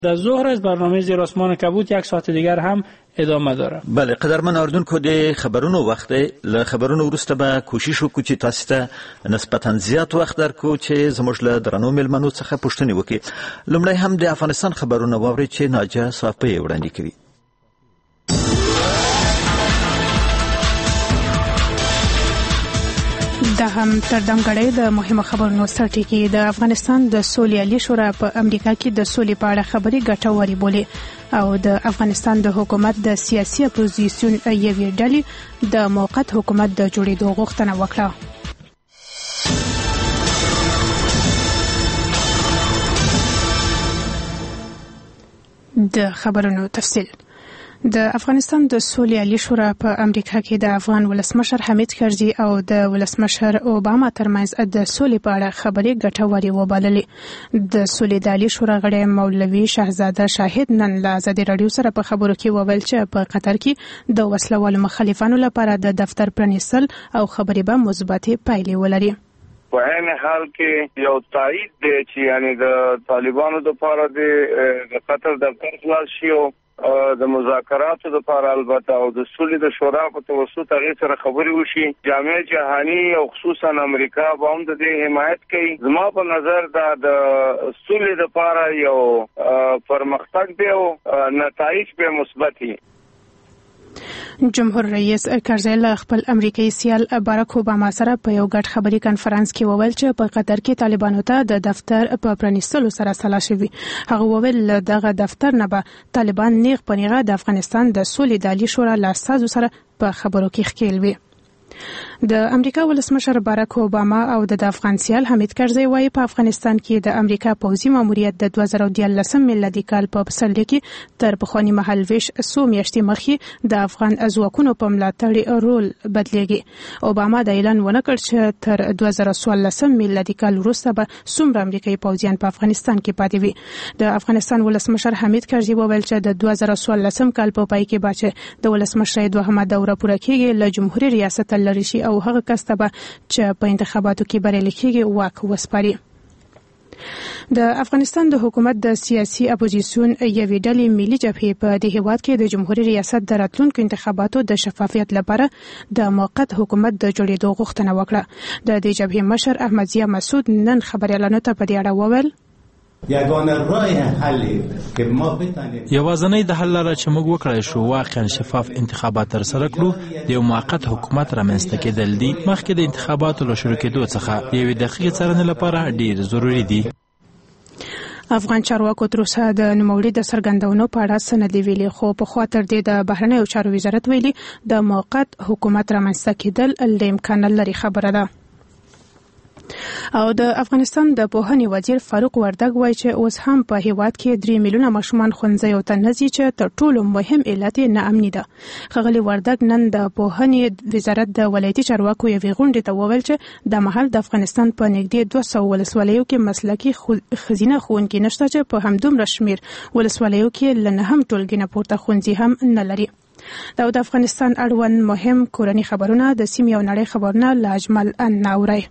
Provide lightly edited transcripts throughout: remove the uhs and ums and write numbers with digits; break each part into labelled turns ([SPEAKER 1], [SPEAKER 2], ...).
[SPEAKER 1] در ظهر از برنامه زیر آسمان کبوت 1 ساعت دیگر هم ادامه داره.
[SPEAKER 2] بله، قدرمن اوردونکو د خبرونو وخت له خبرونو وروسته به کوشش وکړو چې تاسو ته نسبتا زیات وخت درکو چې زموږ له درنو مېلمنو څخه پوښتنې وکړي. لومړی هم د افغانستان خبرونه واورئ چې ناجیه صافی وړاندې کوي.
[SPEAKER 3] دا هم تر دمګړۍ د مهمو خبرونو سرټکی. د افغانستان د سولې عالی شورا په امریکا کې د سولې په اړه خبري ګټوري بولي او د افغانستان د حکومت د سیاسي اپوزیسیون یوې ډلې د موقت حکومت د جوړېدو غوښتنه وکړه. د خبرونو تفصیل. د افغانستان د سولې عالی شورا په امریکا کې د افغان ولسمشر حمید کرزي او د ولسمشر اوباما ترمنځ د سولې په اړه خبرې ګټورې وبللې. د سولې د عالی شورا غړی مولوي شهزاده شاهد نن له ازادي رادیو سره په خبرو کې وویل چې په قطر کې د وسلوالو مخالفانو لپاره د دفتر پرانیستل او خبرې به مثبتې پایلې ولري.
[SPEAKER 4] په عین حال کې یو تایید دی چې یعنی د طالبانو لپاره د قطر دفتر خلاص شي او د مذاکراتو لپاره البته او د سولې د شورا په توسط هغه سره خبرې وشي. جامعه جهانی او خصوصا امریکا به هم د دې حمایت کوي. زما په نظر دا د سولې لپاره یو پرمختګ دی او نتایج به مثبت دي.
[SPEAKER 3] جمهور رئیس کرزي له خپل امریکایي سیال باراک اوباما سره په یو ګډ خبري کانفرنس کې وویل چې په قطر کې طالبانو ته د دفتر په پرانیستلو سره سلا شوی. هغه وویل دغه دفتر نه به طالبان نیغ په نیغه د افغانستان د سولې د عالی شورا له استازو سره په خبرو کې ښکیل وي. د امریکا ولسمشر باراک اوباما او د افغان سیال حمید کرزي وايي په افغانستان کې د امریکا پوځي ماموریت د 2013 میلادي کال په پسرلي کې تر پخواني مهال ویش څو میاشتې مخکې د افغان ځواکونو په ملاتړ رول بدلېږي. اوباما د اعلان ونه کړ چې تر 2014 میلادي کال وروسته به څومره امریکایي پوځیان په افغانستان کې پاتې وي. د افغانستان ولسمشر حمید کرزي وویل چې د 2014 کال په پای کې به د ولسمشر دوهمه دوره پوره کېږي له جمهوریت ریاست لري شي او هغه کس ته به چې په انتخاباتو کې بریالي کېږي واک وسپاري. د افغانستان د حکومت د سیاسي اپوزیسیون یوې ډلې ملي جبهې په دې هیواد کې د جمهوریت ریاست د راتلونکو انتخاباتو د شفافیت لپاره د موقت حکومت د جوړېدو غوښتنه وکړه. د دې جبهې مشر احمد ضیا مسعود نن خبريالانو ته په دې اړه وویل
[SPEAKER 5] یوازنۍ د حل لاره چې موږ وکړای شو واقعا شفاف انتخابات ترسره کړو. د یو موقت حکومت رامنځته کېدل دي مخکې د انتخاباتو له شروع کېدو څخه یوې دقیقې څارنې لپاره ډیر ضروري دي.
[SPEAKER 3] افغان چارواکو تر اوسه د نوموړي د څرګندونو په اړه څه نه دي ویلي، خو پخوا تر دې د بهرنیو چارو وزارت ویلي د موقت حکومت رامنځته کېدل له امکان لري خبره ده. او د افغانستان د پوهنې وزیر فاروق وردګ وایي چې اوس هم په هیواد کې 3 میلیونه ماشومان ښوونځیو ته نه ځي چې تر ټولو مهم علت یې ناامني ده. ښاغلي وردګ نن د پوهنې وزارت د ولایتي چارواکو یوې غونډې ته وویل چې د مهال د افغانستان په نږدې 200 ولسوالیو کې مسلکي ښځینه ښوونکي نشته چې په همدومره شمېر ولسوالیو کې له 9 ټولګې نه پورته ښوونځي هم نه لري. دا د افغانستان اړوند مهم کورني خبرونه د سیمې او نړۍ خبرونه له اجمل ان اورئ.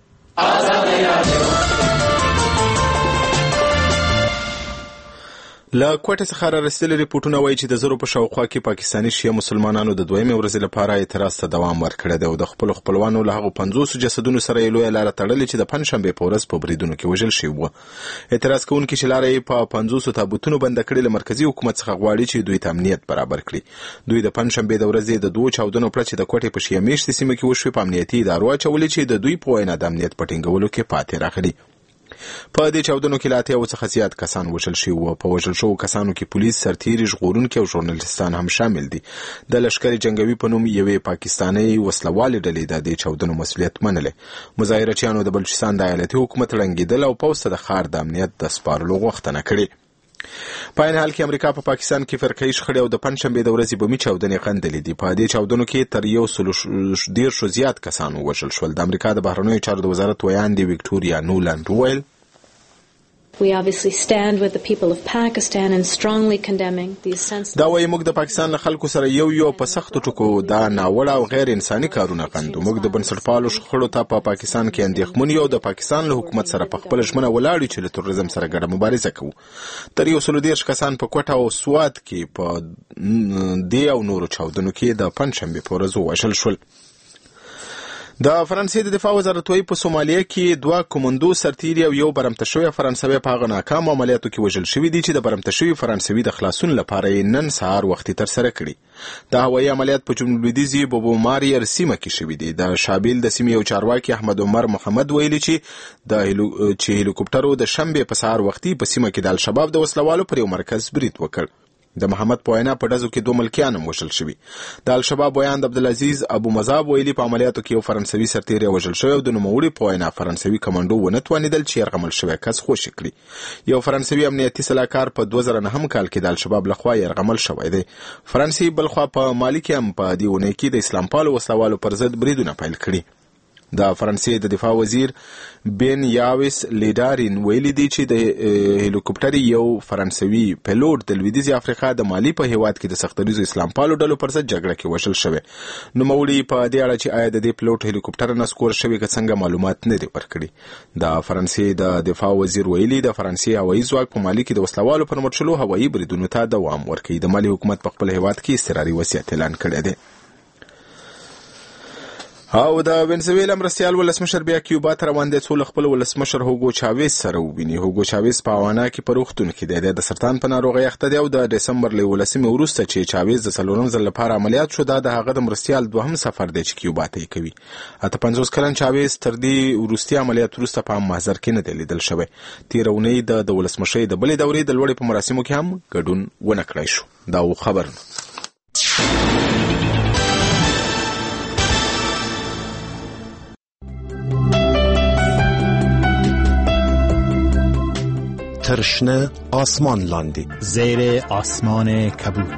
[SPEAKER 6] له کوټه څخه را رسیدلي ریپورټونه وایي چې د زرو په شاوخوا کې پاکستاني شیعه مسلمانانو د دویمې ورځې لپاره اعتراض ته دوام ورکړی دی او د خپلو خپلوانو له هغو 50 جسدونو سره یې لویه لاره تړلې چې د پنجشنبې په ورځ په بریدونو کې وژل شوي وو. اعتراض کوونکي چې لاره یې په 50 تابوتونو بنده کړې له مرکزي حکومت څخه غواړي چې دوی ته امنیت برابر کړي. دوی د پنجشنبې د ورځې د 2 چاودنو پرته چې د کوټې په شیعه میشتې سیمه کې وشوې په امنیتي ادارو اچولې چې د دوی په وینا د امنیت په ټینګولو کې پاتې راغلي. په دې چاودنو کې له 80 څخه زیات کسان وژل شوي وو. په وژل شوو کسانو کې پولیس، سرتیري، ژغورونکي او ژورنالیستان هم شامل دي. د لشکري جنگوي په نوم یوې پاکستاني وسلوالې ډلې د دې چاودنو مسؤلیت منلی. مظاهرچیانو د بلوچستان د ایالتي حکومت ړنګېدل او پوځ ته د ښار د امنیت د سپارلو غوښتنه کړې. په عین حال کې امریکا په پاکستان کې فرقه‌ای شخړې او د پنجشنبې د ورځې بمي چاودنې غندلې دي. په دې چاودنو کې تر 110 زیات کسان وژل شول. د امریکا د بهرنیو چارو د وزارت ویاندې وکټوریا نولند وویل
[SPEAKER 7] We obviously stand with the people of Pakistan in strongly condemning these senseless.
[SPEAKER 6] دا وایي موږ د پاکستان له خلکو سره یو په سختو ټکو دا ناوړه او غیر انساني کارونه غندو. موږ د بنسټپالو شخړو ته په پاکستان کې اندېښمن یو. د پاکستان له حکومت سره په خپل ژمنه ولاړ یو چې له تروریزم سره ګډه مبارزه کوو. تر 130 کسان په کوټه او سوات کې په دی او نورو چاودنو کې د پنځشنبه په ورځ وژل شول. د فرانسې د دفاع وزارت وايي په سومالیا کې 2 کومندو سرتیري او یو برمته شوی فرانسوي په هغه ناکام عملیاتو کې وژل شوي دي چې د برمته شوی فرانسوي د خلاصون لپاره نن سهار وختي تر سره کړي. د هوایي عملیات په جنوب لویدیځي بوبوماریر سیمه کې شوي دي. د شابیل د سیمې یو چارواکي احمد عمر محمد ویلي چې هلیکوپټرو د شنبه په سهار وختي په سیمه کې د الشباب د وسلوالو پر یو مرکز برید وکړ. د محمد په وینا په ډزو کې 2 ملکیان هم وژل شوي. د الشباب ویان د عبدالعزیز ابو مذاب ویلي په عملیاتو کې یو فرانسوي سرتیری وژل شوی او د نوموړي په وینا فرانسوي کمانډو ونه توانېدل چې یرغمل شوی کس خوشي کړي. یو فرانسوي امنیتي سلاکار په 2009 کال کې د الشباب لخوا یرغمل شوی دی. فرانسې بلخوا په مالي کې هم په دې ونې کې د اسلام پالو وسلوالو پر ضد بریدونه پیل کړي. د فرانسې د دفاع وزیر بن یاویس لیدارین ویلي دی چې د هلیکوپټر یو فرانسوي پیلوټ د لویدیځي افریقا د مالی په هیواد کې د سختریزو اسلام پالو ډلو پر ضد جګړه کې وژل شوی. نوموړي په دې اړه چې آیا د دې پیلوټ هلیکوپټر نسکور شوی که څنګه معلومات نه دي ورکړي. د فرانسې د دفاع وزیر ویلي د فرانسې هوایي ځواک په مالی کې د وسلوالو پر مرچلو هوایي بریدونو ته دوام ورکوي. د مالی حکومت په خپل هیواد کې اضطراري وضعیت اعلان کړی دی. او د وینزویلا مرستیال ولسمشر بیا کیوبا ته روان دی څو خپل ولسمشر هوګو چاویز سره وویني. هوګو چاویز په هاوانا کې په روغتون کې دی. د سرطان په ناروغۍ اخته دی او د دسمبر له 18 وروسته چې چاویز د 4 ځل لپاره عملیات شو دا د هغه د مرستیال دوهم سفر دی چې کیوبا ته کوي. 50 کلن چاویز تر دې وروستي عملیات وروسته په محضر کې نه دی لیدل شوی. تیر اونۍ د ولسمشۍ د بلې دورې د لوړې په مراسمو کې هم ګډون ونه کړی شو. دا خبر
[SPEAKER 8] ترشنه آسمان لاندی
[SPEAKER 9] زیر آسمان کبود.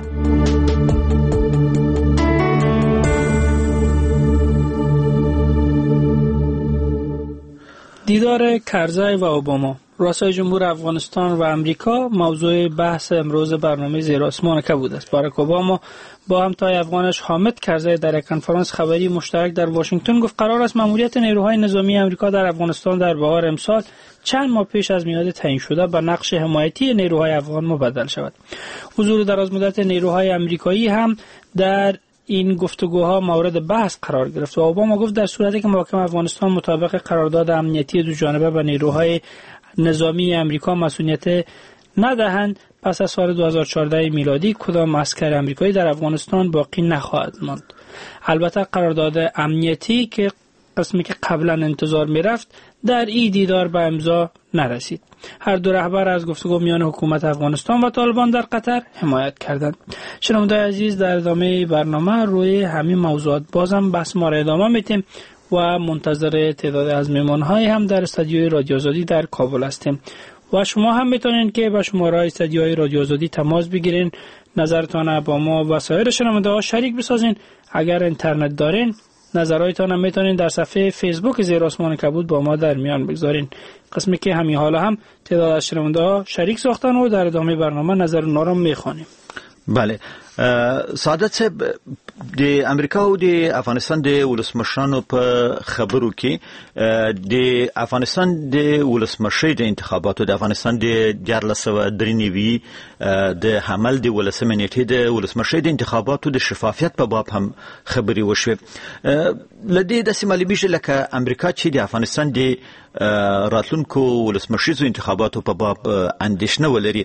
[SPEAKER 1] دیدار کرزی و اوباما، رؤسای جمهور افغانستان و امریکا موضوع بحث امروز برنامه زیر آسمان کبود است. باراک اوباما با همتای افغانش حامد کرزی در یک کنفرانس خبری مشترک در واشنگتن گفت قرار است ماموریت نیروهای نظامی امریکا در افغانستان در بهار امسال چند ماه پیش از میعاد تعیین شده به نقش حمایتی نیروهای افغان مبدل شود. حضور درازمدت نیروهای امریکایی هم در این گفتگوها مورد بحث قرار گرفت و اوباما گفت در صورتی که محاکم افغانستان مطابق قرارداد امنیتی دو جانبه به نیروهای نظامی امریکا مسئولیت ندهند پس از سال 2014 میلادی کدام عسکر امریکایی در افغانستان باقی نخواهد ماند. البته قرارداد امنیتی که قسمی که قبلا انتظار میرفت در این دیدار به امضا نرسید. هر دو رهبر از گفتگو میان حکومت افغانستان و طالبان در قطر حمایت کردند. شنوندگان عزیز در ادامه برنامه روی همین موضوعات بازم بحث ما را ادامه میتیم و منتظر تعداد از مهمان‌های هم در استودیوی رادیو آزادی در کابل هستیم و شما هم میتونین که با شماره استودیوی رادیو آزادی تماس بگیرین، نظرتان با ما و سایر شنونده‌ها شریک بسازین. اگر اینترنت دارین نظرهایتان هم میتونین در صفحه فیسبوک زیر آسمان کبود با ما در میان بگذارین. قسمی که همین حالا هم تعداد از شنونده‌ها شریک ساختن و در ادامه برنامه نظر اونا رو میخوانیم.
[SPEAKER 2] بله سعادت صاحب د امریکا او د افغانستان د ولسمشرانو په خبرو کې د افغانستان د ولسمشۍ د انتخاباتو د افغانستان د 1493 د حمل د ولسمې نیټې د ولسمشۍ د انتخاباتو د شفافیت په باب هم خبرې وشوې. لدې د سیمالیبیش لکه امریکا چې د افغانستان د راتلونکو ولسمشیزو انتخاباتو په باب اندېښنه ولري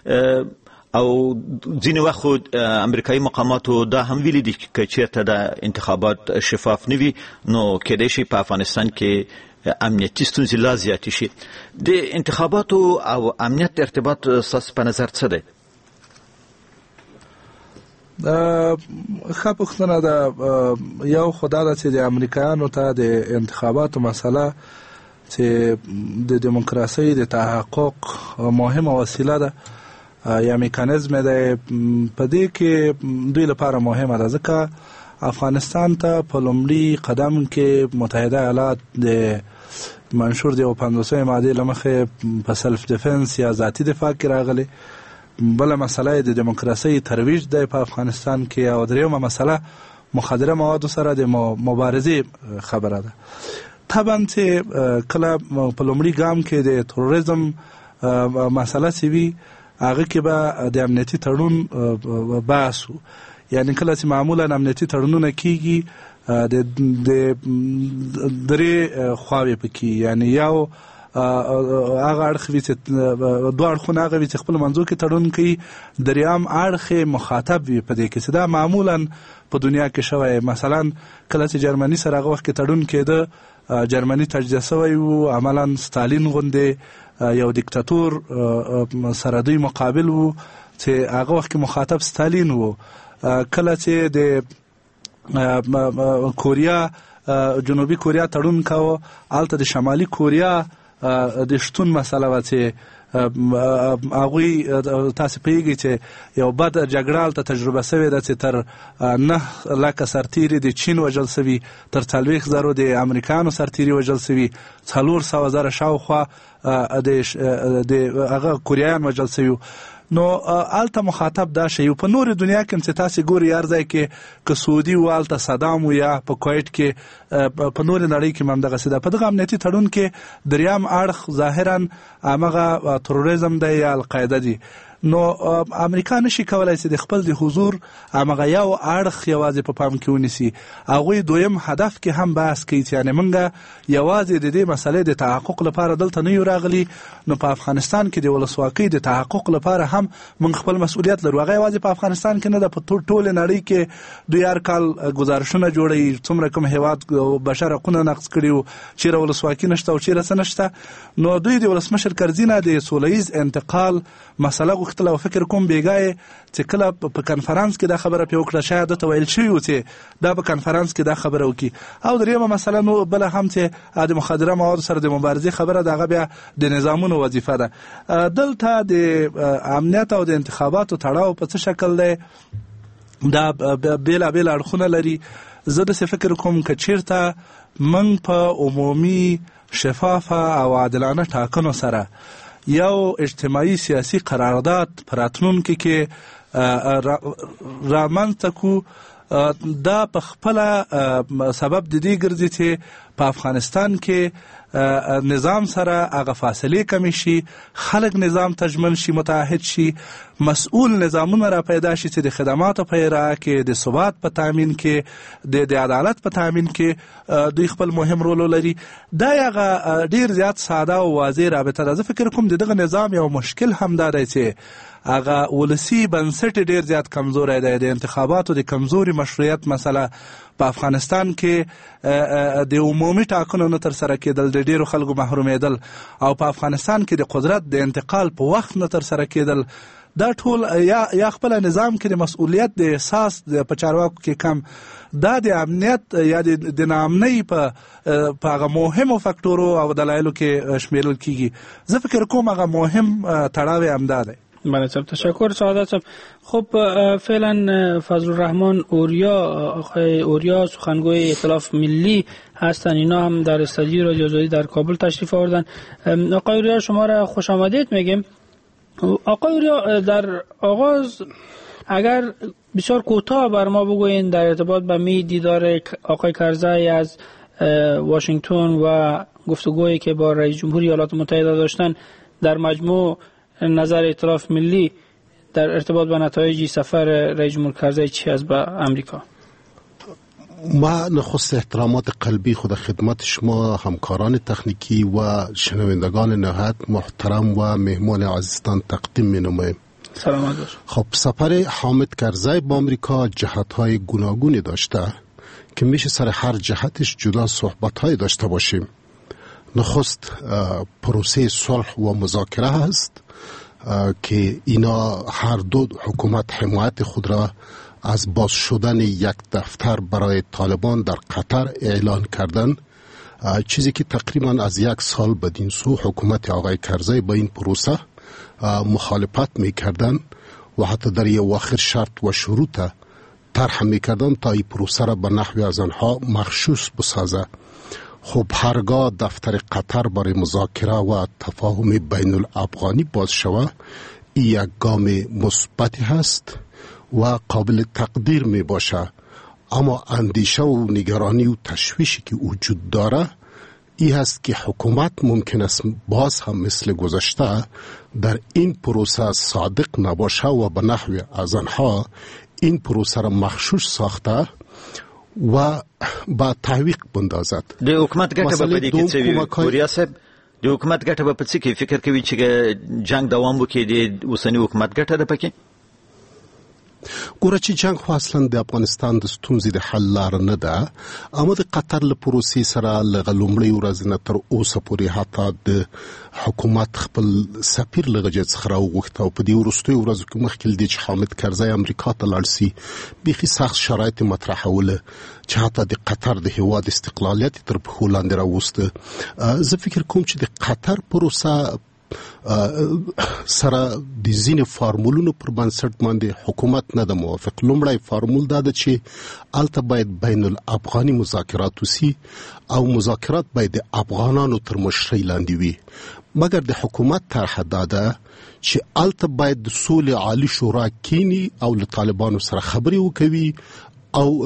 [SPEAKER 2] او ځینې وخت امریکایي مقاماتو دا هم ویلي دي چې چېرته د انتخابات شفاف نه وي نو کېدای شي په افغانستان کې امنیتي ستونزې لا زیاتې شي. د انتخاباتو او امنیت ارتباط ستاسو په نظر څه دی؟
[SPEAKER 10] ښه پوښتنه ده. یو خو دا ده چې د امریکایانو ته د انتخاباتو مسله چې د دیموکراسۍ د تحقق مهمه وسیله ده یا میکانیزم ده، په دې کې دوی لپاره مهمه ده ځکه افغانستان ته په لومړي قدم کې متحده ایالات د منشور د 50 ماده لمخه په سلف ډیفنس یا ذاتی دفاع کې راغلي. بل مسله د دیموکراسي ترویج د په افغانستان کې، او دریمه مسله مخدره مواد سره د مبارزه خبره ده. طبعا چې کله په لومړي ګام کې د تروریزم مسله سوي، هغه کې به د امنیتي تړون بحث، یعنی کله چې معمولا امنیتي تړونونه کیږي د درې خواوې پکې، یعنی یو هغه اړخ وي چې دوه اړخونه هغه وي چې خپل منځو کې تړون کوي، دریم اړخ مخاطب وي په دې کې، چې دا معمولا په دنیا کې شوی. مثلا کله چې جرمني سره هغه وخت کې تړون کېده، جرمني تجزیه شوی و، عملا ستالین غوندې یو دیکتاتور سره دوی مقابل و چې هغه وخت کې مخاطب ستالین و. کله چې د کوریا جنوبي کوریا تړون کاوه، هلته د شمالي کوریا د شتون مسله وه چې هغوی تاسې پوهېږئ چې یو بد جګړه هلته تجربه سوې ده چې تر 9 لکه سرتیري د چین وژل سوي، تر 40,000 د امریکایانو سرتیري وژل سوي، 400,000 شاوخوا د هغه کوریایان وژل سوي. نو هلته مخاطب دا شی. په نور دنیا کې چې تاسې ګورئ هر ځای کې که سعودي و، هلته صدام و، یا په کویت کې، په نور نړۍ کې هم همدغسې ده. په دغه امنیتي تړون کې دریم اړخ ظاهرا همغه تروریزم دی یا القاعده دی. نو امریکا نشي کولای چې د خپل د حضور همغه یو اړخ یوازې په پام کې ونیسي. هغوی دویم هدف کې هم بحث کوي چې یعنې موږ یوازې د دې مسلې د تحقق لپاره دلته نه یو راغلي، نو په افغانستان کې د ولسواکۍ د تحقق لپاره هم موږ خپل مسؤلیت لرو. هغه یوازې په افغانستان کې نه ده، په ټوله نړۍ کې دوی هر کال ګزارشونه جوړوي څومره کوم هېواد بشر حقونه نقض کړي و، چیرې ولسواکي نشته او چیرې څه نشته. نو دوی د ولسمشر کرزي نه د سوله ییز انتقال مسله غوښتله، او فکر کوم بېګا چې کله په کنفرانس کې دا خبره پې وکړه، شاید دته ویل شوي و چې دا په کنفرانس کې دا خبره وکړي. او دریمه مسله نو بله هم چې د مخدره موادو سره د مبارزې خبره ده، هغه بیا د نظامونو وظیفه ده. دلته د امنیت او د انتخاباتو تړاو په څه شکل دی، دا بېلابېل اړخونه لري. زه داسې فکر کوم که چېرته موږ په عمومي شفافه او عادلانه ټاکنو سره یو اجتماعي سیاسي قرارداد په راتلونکي کې رامنځته کړو، دا په خپله سبب د دې ګرځي چې په افغانستان کې نظام سره هغه فاصلې کمې شي، خلک نظام ته ژمن شي، متعهد شي، مسؤول نظامونه را پیدا شي چې د خدماتو په ارائه کې، د ثبات په تامین کې، د عدالت په تامین کې دوی خپل مهم رول لري. دا هغه ډیر زیات ساده او واضح رابطه ده. زه فکر کوم د دغه نظام یو مشکل هم دا دی چې هغه ولسي بنسټ ډیر زیات کمزوری دی. د انتخاباتو د کمزوري مشروعیت مسله په افغانستان کې د عمومي ټاکنو نه ترسره کېدل، د ډیرو خلکو محرومېدل، او په افغانستان کې د قدرت د انتقال په وخت نه ترسره کېدل، دا ټول یا خپل نظام کې د مسؤلیت د احساس په چارواکو کې کم، دا د امنیت یا د ناامنۍ په هغه مهمو فکټورو او دلایلو کې شمیرل کیږي. زه فکر کوم هغه مهم تړاو همدا دی.
[SPEAKER 1] بله صاحب، تشکر سعادت صاحب. خب فعلا فضل الرحمن آقای اوریا سخنگوی ائتلاف ملی هستن، اینا هم در استادیو رادیو آزادی در کابل تشریف آوردن. آقای اوریا شما را خوش آمدید میگیم. آقای اوریا، در آغاز اگر بسیار کوتاه بر ما بگوین در ارتباط به می دیدار آقای کرزی از واشنگتن و گفتگویی که با رئیس جمهوری ایالات متحده داشتن، در مجموع نظر ائتلاف ملی در ارتباط با نتایج سفر رئیس جمهور کرزی چی است به امریکا؟
[SPEAKER 8] ما نخست احترامات قلبی خود خدمت شما همکاران تکنیکی و شنوندگان نهایت محترم و مهمان عزیزتان تقدیم می نماییم.
[SPEAKER 1] سلامت باش.
[SPEAKER 8] خب سفر حامد کرزی با امریکا جهت‌های گوناگونی داشته که میشه سر هر جهتش جدا صحبت‌های داشته باشیم. نخست پروسه صلح و مذاکره هست که اینا هر دو حکومت حمایت خود را از باز شدن یک دفتر برای طالبان در قطر اعلان کردن، چیزی که تقریبا از 1 سال بدین سو حکومت آقای کرزی با این پروسه مخالفت میکردن و حتی در یه واخر شرط و شروط طرح میکردن تا این پروسه را به نحوی از آنها مخصوص بسازه. خب هرگاه دفتر قطر برای مذاکره و تفاهم بین الافغانی باز شود، این یک گام مثبتی هست و قابل تقدیر می باشه. اما اندیشه و نگرانی و تشویشی که وجود داره این هست که حکومت ممکن است باز هم مثل گذشته در این پروسه صادق نباشه و به نحو از آنها این پروسه را مغشوش ساخته و با تعویق بندازد.
[SPEAKER 2] د حکومت ګټه په دې کې څه وي ګوریا صاحب؟ د حکومت ګټه په څه کې فکر کوي چې جنگ دوام وکړي؟ د اوسنی حکومت ګټه ده پکې؟
[SPEAKER 8] ګوره چې جنگ خو اصلا د افغانستان د ستونزې د حل لار نه ده، اما د قطر له پروسې سره له لومړۍ ورځې نه تر اوسه پورې حتی د حکومت خپل سفیر له غجې څخه راوغوښته او په دې وروستیو ورځو کې مخکې له دې چې حامد کرزی امریکا ته لاړ سي بیخي سخت شرایط مطرحوله چې حتی د قطر د هېواد استقلالیت تر پښو لاندې راوسته. زه فکر کوم چې د قطر پروسه سره د ځینې فارمولونو پر بنسټ باندې حکومت نه ده موافق. لومړی فارمول دا ده چې الته باید بین الافغاني مذاکرات وسي او مذاکرات باید د افغانانو تر مشرۍ لاندې وي، مګر د حکومت طرحه دا ده چې الته باید د سولې عالی شورا کینی او له طالبانو سره خبرې وکوي او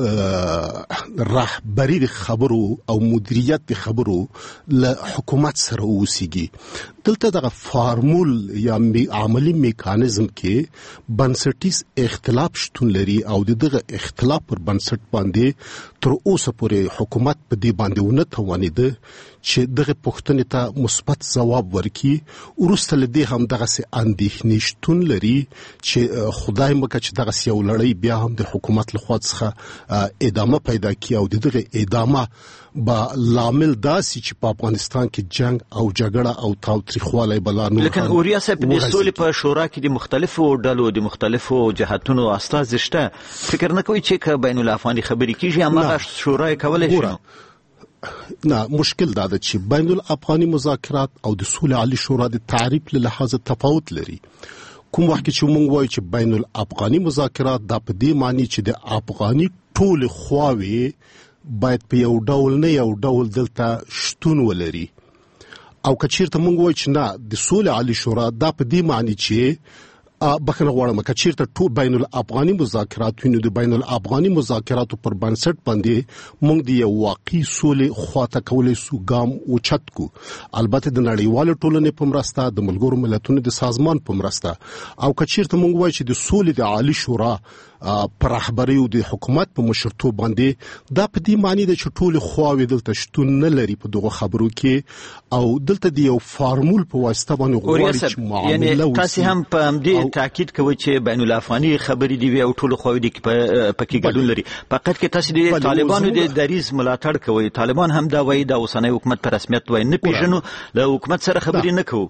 [SPEAKER 8] رهبری د خبرو او مدیریت د خبرو له حکومت سره وسیږي. دلته دغه فارمول یا عملی میکانیزم کې بنسټیز اختلاف شتون لري او دغه اختلاف پر بنسټ باندې تر اوسه پورې حکومت په دې باندې ونه توانیده چې دغه پوښتنې ته مثبت ځواب ورکړي. وروسته له دې هم دغه اندېښنې شتون لري چې خدای مکه چې دغه یو لړۍ بیا هم د حکومت لخوا څخه ادامه پیدا کړي او دغه ادامه با لامل داسي چې په افغانستان کې جنگ او جګړه او تاوتریخوالی بلانو.
[SPEAKER 2] لیکن اوریا صاحب د سولې په شورا کې د مختلفو ډلو د مختلفو جهاتونو استازي شته، فکر نه کوي چې بین الافغاني خبرې کیږي اما شورا یې کولای شي؟
[SPEAKER 8] نه، مشکل دا ده چې بین الافغاني مذاکرات او د سولې عالی شورا د تعریف له لحاظ تفاوت لري. کوم وخت چې موږ وایو چې بین الافغاني مذاکرات دا په دې معنی چې د افغاني ټول خواوې باید په یو ډول نه یو ډول دلته شتون ولري، او که چیرته موږ وایو چې نه د سولې عالی شورا دا په دې معنی چې بخنه غواړم که چیرته ټول بین الافغاني مذاکرات وینو د بین الافغاني مذاکراتو پر بنسټ باندې موږ د یو واقعي سولې خواته کولای سو ګام اوچت کو، البته د نړیوال ټولنې په مرسته د ملګرو ملتونو د سازمان په مرسته. او که چیرته موږ وایو چې د سولې د عالی شورا پر رهبری او د حکومت په مشرتوب باندې دا په دې معنی ده چې ټول خواوې دلته شتون نه لري په دغه خبرو کې، او دلته د یو فارمول په واسطه باندې غواړي چې معامله وشي.
[SPEAKER 2] تاسو هم په دې تاکید کوي چې بین الافغاني خبرې دی او ټول خواوې د پکې ګډون لري، فقط کې تاسو د طالبانو د دریز ملاتړ کوي. طالبان هم دا وایي د اوسنۍ حکومت په رسمیت وایي نه پیژنو، له حکومت سره خبرې نه کوو.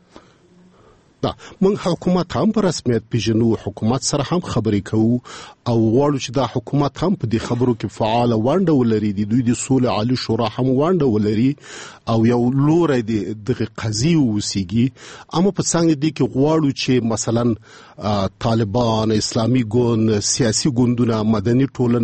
[SPEAKER 8] دا موږ حکومت هم په رسمیت پیژنو، حکومت سره هم خبرې کوو او غواړو چې دا حکومت هم په دې خبرو کې فعال ونډه ولري، د دوی د سولې عالی شورا هم ونډه ولري او یو لوري دغه قضیه وسیږي. اما په څنګه دي کې غواړو چې مثلا طالبان، اسلامي ګوند، سیاسي ګوندونه، مدني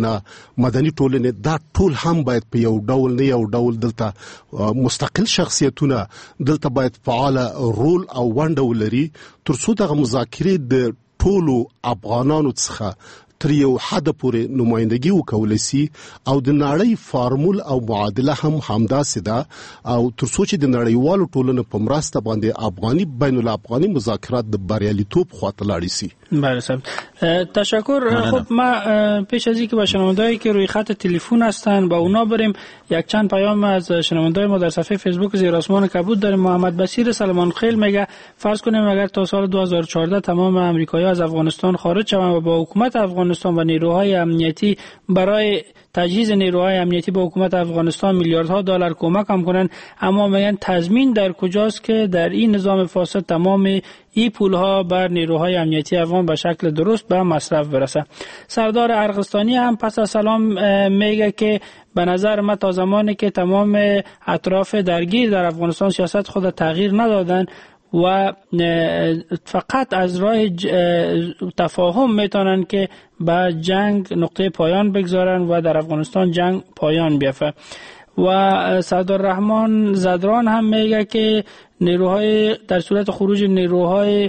[SPEAKER 8] ټولنه دا ټول هم باید په یو ډول نه یو ډول دلته مستقل شخصیتونه دلته باید فعال رول او ونډه ولري ترڅو دغه مذاکرې د ټولو افغانانو څخه تر یو حد پورې نمائندګي وکولای شي او د نړۍ فارمول او معادله هم همداسې ده او ترڅو چې د نړیوالو ټولنو په مرسته باندې افغاني بین الافغاني مذاکرات د بریالیتوب خواته لاړ شي.
[SPEAKER 1] بله صاحب، تشکر. خب ما پیش از اینکه با شنوندهایی که روی خط تلفن هستند با اونا بریم، یک چند پیام از شنوندهای ما در صفحه فیسبوک زیر آسمان کبود داریم. محمد بصیر سلمان خیل میگه فرض کنیم اگر تا سال 2014 تمام آمریکایی‌ها از افغانستان خارج شوند و با حکومت افغانستان و نیروهای امنیتی برای تجهیز نیروهای امنیتی به حکومت افغانستان میلیاردها دلار کمک هم کنند، اما میگن تضمین در کجاست که در این نظام فاسد تمام این پولها بر نیروهای امنیتی افغان به شکل درست به مصرف برسه. سردار ارغستانی هم پس از سلام میگه که به نظر من تا زمانی که تمام اطراف درگیر در افغانستان سیاست خود تغییر ندادن و فقط از راه تفاهم میتونن که به جنگ نقطه پایان بگذارن و در افغانستان جنگ پایان بیافته. و سعدالرحمن زدران هم میگه که نیروهای در صورت خروج نیروهای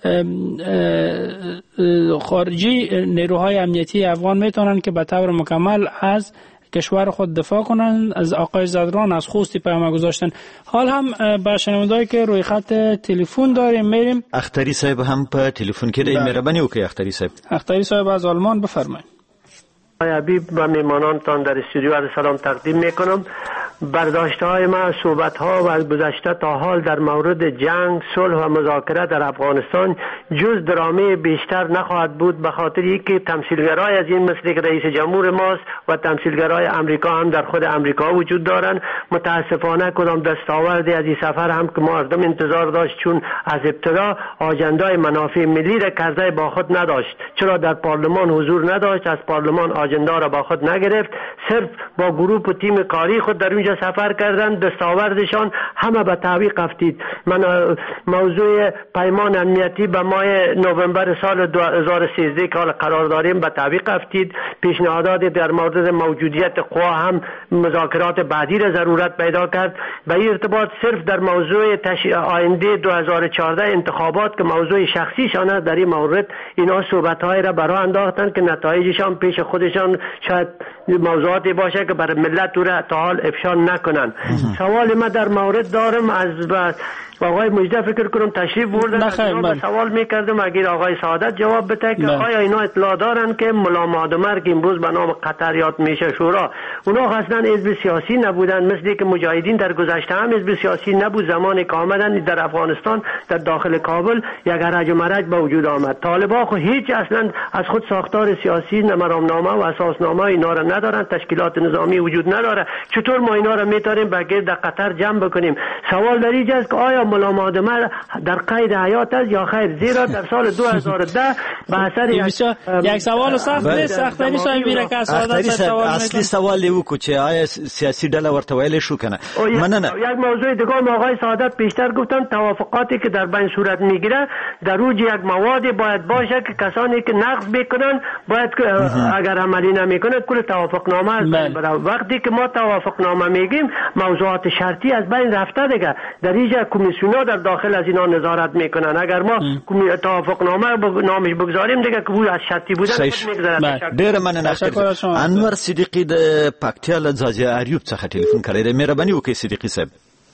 [SPEAKER 1] خارجی، نیروهای امنیتی افغان میتونن که به طور مکمل از کشور خود دفاع کنن. از آقای زدران از خوستی پیام گذاشتن. حال هم با شنونده‌ای که روی خط تلفن داریم میریم.
[SPEAKER 2] اختری صاحب هم په تلفن کې دی. مهرباني وکړئ اختری صاحب.
[SPEAKER 1] اختری صاحب از آلمان بفرمایید.
[SPEAKER 11] آقای حبیب و میمانانتان در استودیو عرض سلام تقدیم میکنم. برداشته های ما، صحبت ها و گذشته تا حال در مورد جنگ، صلح و مذاکره در افغانستان جز درامه بیشتر نخواهد بود، به خاطر اینکه تمثیلگرای از این مثل که رئیس جمهور ماست و تمثیلگرای امریکا هم در خود امریکا وجود دارند. متاسفانه کدام دستاوردی از این سفر هم که مردم انتظار داشت، چون از ابتدا آجندای منافع ملی را کرده با خود نداشت، چرا در پارلمان حضور نداشت، از پارلمان آجندا را با خود نگرفت، صرف با گروه و تیم کاری خود در اونجا سفر کردن. دستاوردشان همه به تعویق افتید. من موضوع پیمان امنیتی به ماه نوامبر سال 2013 که حال قرار داریم به تعویق افتید. پیشنهادات در مورد موجودیت قوا هم مذاکرات بعدی را ضرورت پیدا کرد. به این ارتباط صرف در موضوع آینده 2014 انتخابات که موضوع شخصیشان است، در این مورد اینا صحبت‌های را برای انداختن که نتایجشان پیش خودشان شاید موضوعاتی باشه که برای ملت را تا حال افشا نکنن. سوال ما در مورد دارم از آقای مجده فکر کنم تشریف بردن. سوال میکردم اگر آقای سعادت جواب بده که آیا اینا اطلاع دارن که ملا مادمر که امروز به نام قطر یاد میشه شورا، اونا اصلا حزب سیاسی نبودن، مثل که مجاهدین در گذشته هم حزب سیاسی نبود. زمانی که آمدن در افغانستان در داخل کابل یک هرج و مرج به وجود آمد. طالبان خو هیچ اصلا از خود ساختار سیاسی، مرامنامه و اساسنامه اینا را ندارن، تشکیلات نظامی وجود نداره. چطور ما اینا را میتاریم به گرد قطر جمع بکنیم؟ سوال در اینجا است که آیا ملا مادمر در قید حیات است یا خیر؟ زیرا در سال 2010 به اثر
[SPEAKER 1] یک سوال سخت نیست. اختری صاحب میره که
[SPEAKER 2] اصلی سوال یو کو چې آیا سیاسی ډله ورته ویل شو کنه. مننه.
[SPEAKER 11] یک موضوع دیگه آقای سعادت بیشتر گفتن، توافقاتی که در بین صورت میگیره در اوج یک موادی باید باشه که کسانی که نقض میکنن باید اگر عملی نمیکنه کل توافقنامه از بین بره. وقتی که ما توافقنامه میگیم موضوعات شرطی از بین رفته دیگه. در اینجا کمیسیونا در داخل از اینا نظارت میکنن. اگر ما توافقنامه نامش بگذاریم دیگه که از شرطی بودن میگذره.
[SPEAKER 2] ډیر مننه. انور صدیقی د پکتیا له ځاځي اریوب څخه ټلیفون کړی دی. مهرباني وکړئ صدیقی صاحب.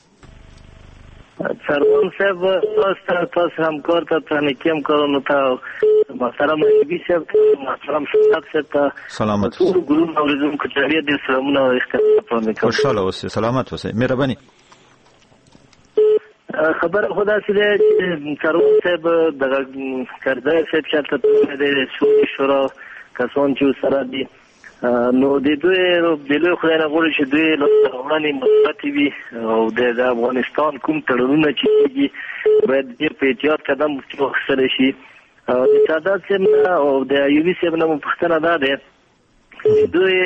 [SPEAKER 11] سروان صاحب تاسو همکار ته تنکیم کارونو ته محترم ایبی صاحب، محترم شهاب صاحب،
[SPEAKER 2] سلامت
[SPEAKER 11] ټول ګروپ اوریدونکو کچاري د سلامونه او اختیارات وکړم.
[SPEAKER 2] خوشاله اوسئ، سلامت اوسئ. مهرباني.
[SPEAKER 11] خبر خدا سره سروان صاحب د کردای صاحب چلته د شورا کسان چې سره دي نو د دوی بلو خدای نه غوړي چې دوی لوړانې مثبت وي او د افغانستان کوم تړونونه چې دي باید په احتیاط قدم واخیستل شي. د سعادت صاحب او د ایوبي صاحب نه پوښتنه ده دوی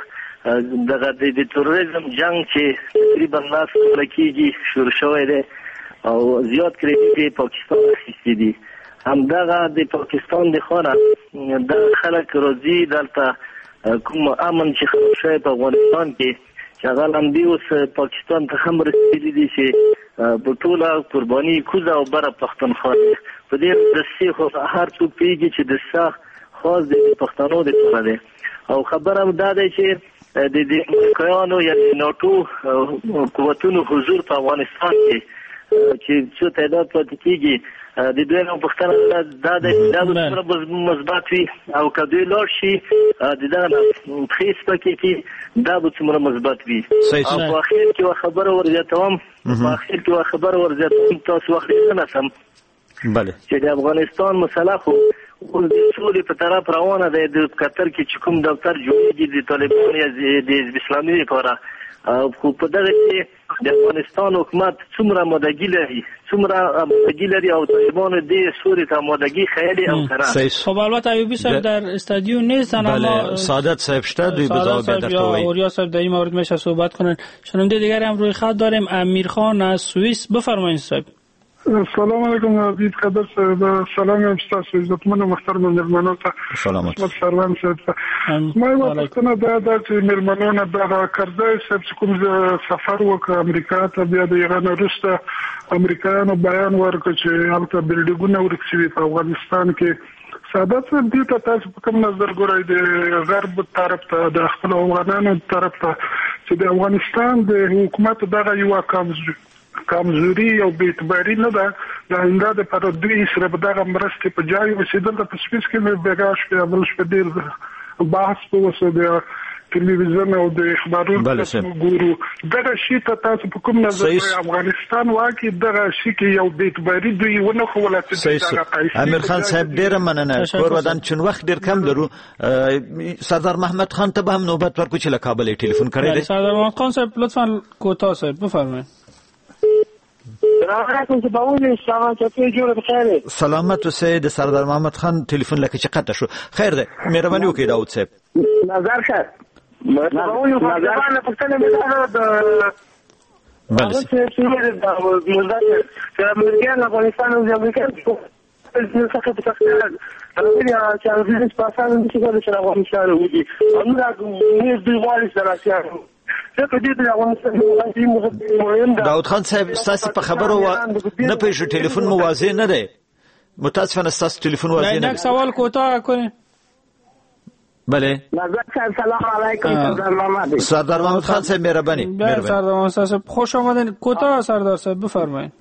[SPEAKER 11] د تروریزم جنگ چې تقریبا لاس لکېږي شروع شوی دی او زیات کریډیټ پاکستان اخیستی دي. همدغه د پاکستان د خانه د خلک روزي دلته کوم امن چې خلک شوی په افغانستان کې چې هغه هم دی اوس پاکستان ته هم رسېدلی دي چې په ټوله قرباني کوزه او بره پښتونخوا په دې دسې خو هر څوک پوهېږي چې دسه خاص د پښتنو دپاره دی. او خبره هم دا دی چې د امریکایانو یا د ناټو قوتونو حضور په افغانستان کې چې څو تعداد پاتې کېږي د دوی نو پښتنه دا د دا مثبت وي او که دوی لاړ شي د دا پخې سپکې کې دا به څومره مثبت وي. او په اخر کې یوه خبره ورزیاتوم تاسو واخلئ نه سم چې د افغانستان مسله خو اوس د سولې په طرف روانه دی. د قطر کې چې کوم دفتر جوړېږي د طالبانو یا د حزب اسلامي لپاره خو په دغه کې د افغانستان حکومت څومره آمادګي لري او طالبانو د سولې ته آمادګي ښیلې او کنه.
[SPEAKER 1] خب البته ایوبی صاحب در استادیو نیستن اما
[SPEAKER 2] سعادت صاحب شته دوی به ځواب بدرته وایي.
[SPEAKER 1] اوریا صاحب در این مورد میشه صحبت کنن. شنونده دیگری هم روی خط داریم. امیرخان از سوئیس. بفرمایید صاحب.
[SPEAKER 12] السلام علیکم عزیز قدر صاحب. سلام یم تاسو عزتمن محترم مهمانانو ته.
[SPEAKER 2] سلامات.
[SPEAKER 12] سروان صاحب. ما یو پوښتنه ده چې مهمانانو د کرزای صاحب کوم سفر وکړ امریکا ته، بیا د ایران وروسته امریکایانو بیان ورکړ چې هلته بلډینګونه ورک شوي په افغانستان کې. ساده صاحب دې ته تاسو په کوم نظر ګورئ د غرب طرف ته، د خپل افغانانو طرف ته، چې د افغانستان د حکومت دغه یو کمزوري او بی‌اعتباري نه ده، د آینده دپاره دوی سره به دغه مرستې په جای اوسېدل. د په سپیڅ کې مې بېګا شپې بل شپه ډېر بحث په وسو د ټلویزیون او د اخبارونو ګورو. دغه شي ته تاسو په کوم نظر افغانستان واکې دغه شي کې یو بی‌اعتباري دوی ونه ښووله چې
[SPEAKER 2] امیر خان صاحب ډېره مننه. کور ودان چون وخت ډېر کم لرو، سردار محمد خان ته به هم نوبت ورکړو چې له کابل ټلیفون کړی دی.
[SPEAKER 1] سردار محمد خان صاحب لطفا کوتاه صاحب بفرمایید.
[SPEAKER 2] سلامت اوسئ. د سردار محمد خان ټلیفون لکه چې قطع شو. خیر ده، مهرباني وکړئ داود صاحب.
[SPEAKER 13] نظر ښه
[SPEAKER 2] داود خان صاحب ستاسو په خبرو نه پېښو ټلیفون مو واضح نه دی. متاسفانه ستاسو ټلیفون واضح نه دی.
[SPEAKER 1] سوال کوتاه کنید.
[SPEAKER 2] بله
[SPEAKER 13] سلام علیکم
[SPEAKER 2] سردار محمد خان صاحب مهربانی.
[SPEAKER 1] سردار محمد صاحب خوش آمدین. کوتاه سردار صاحب بفرمایید.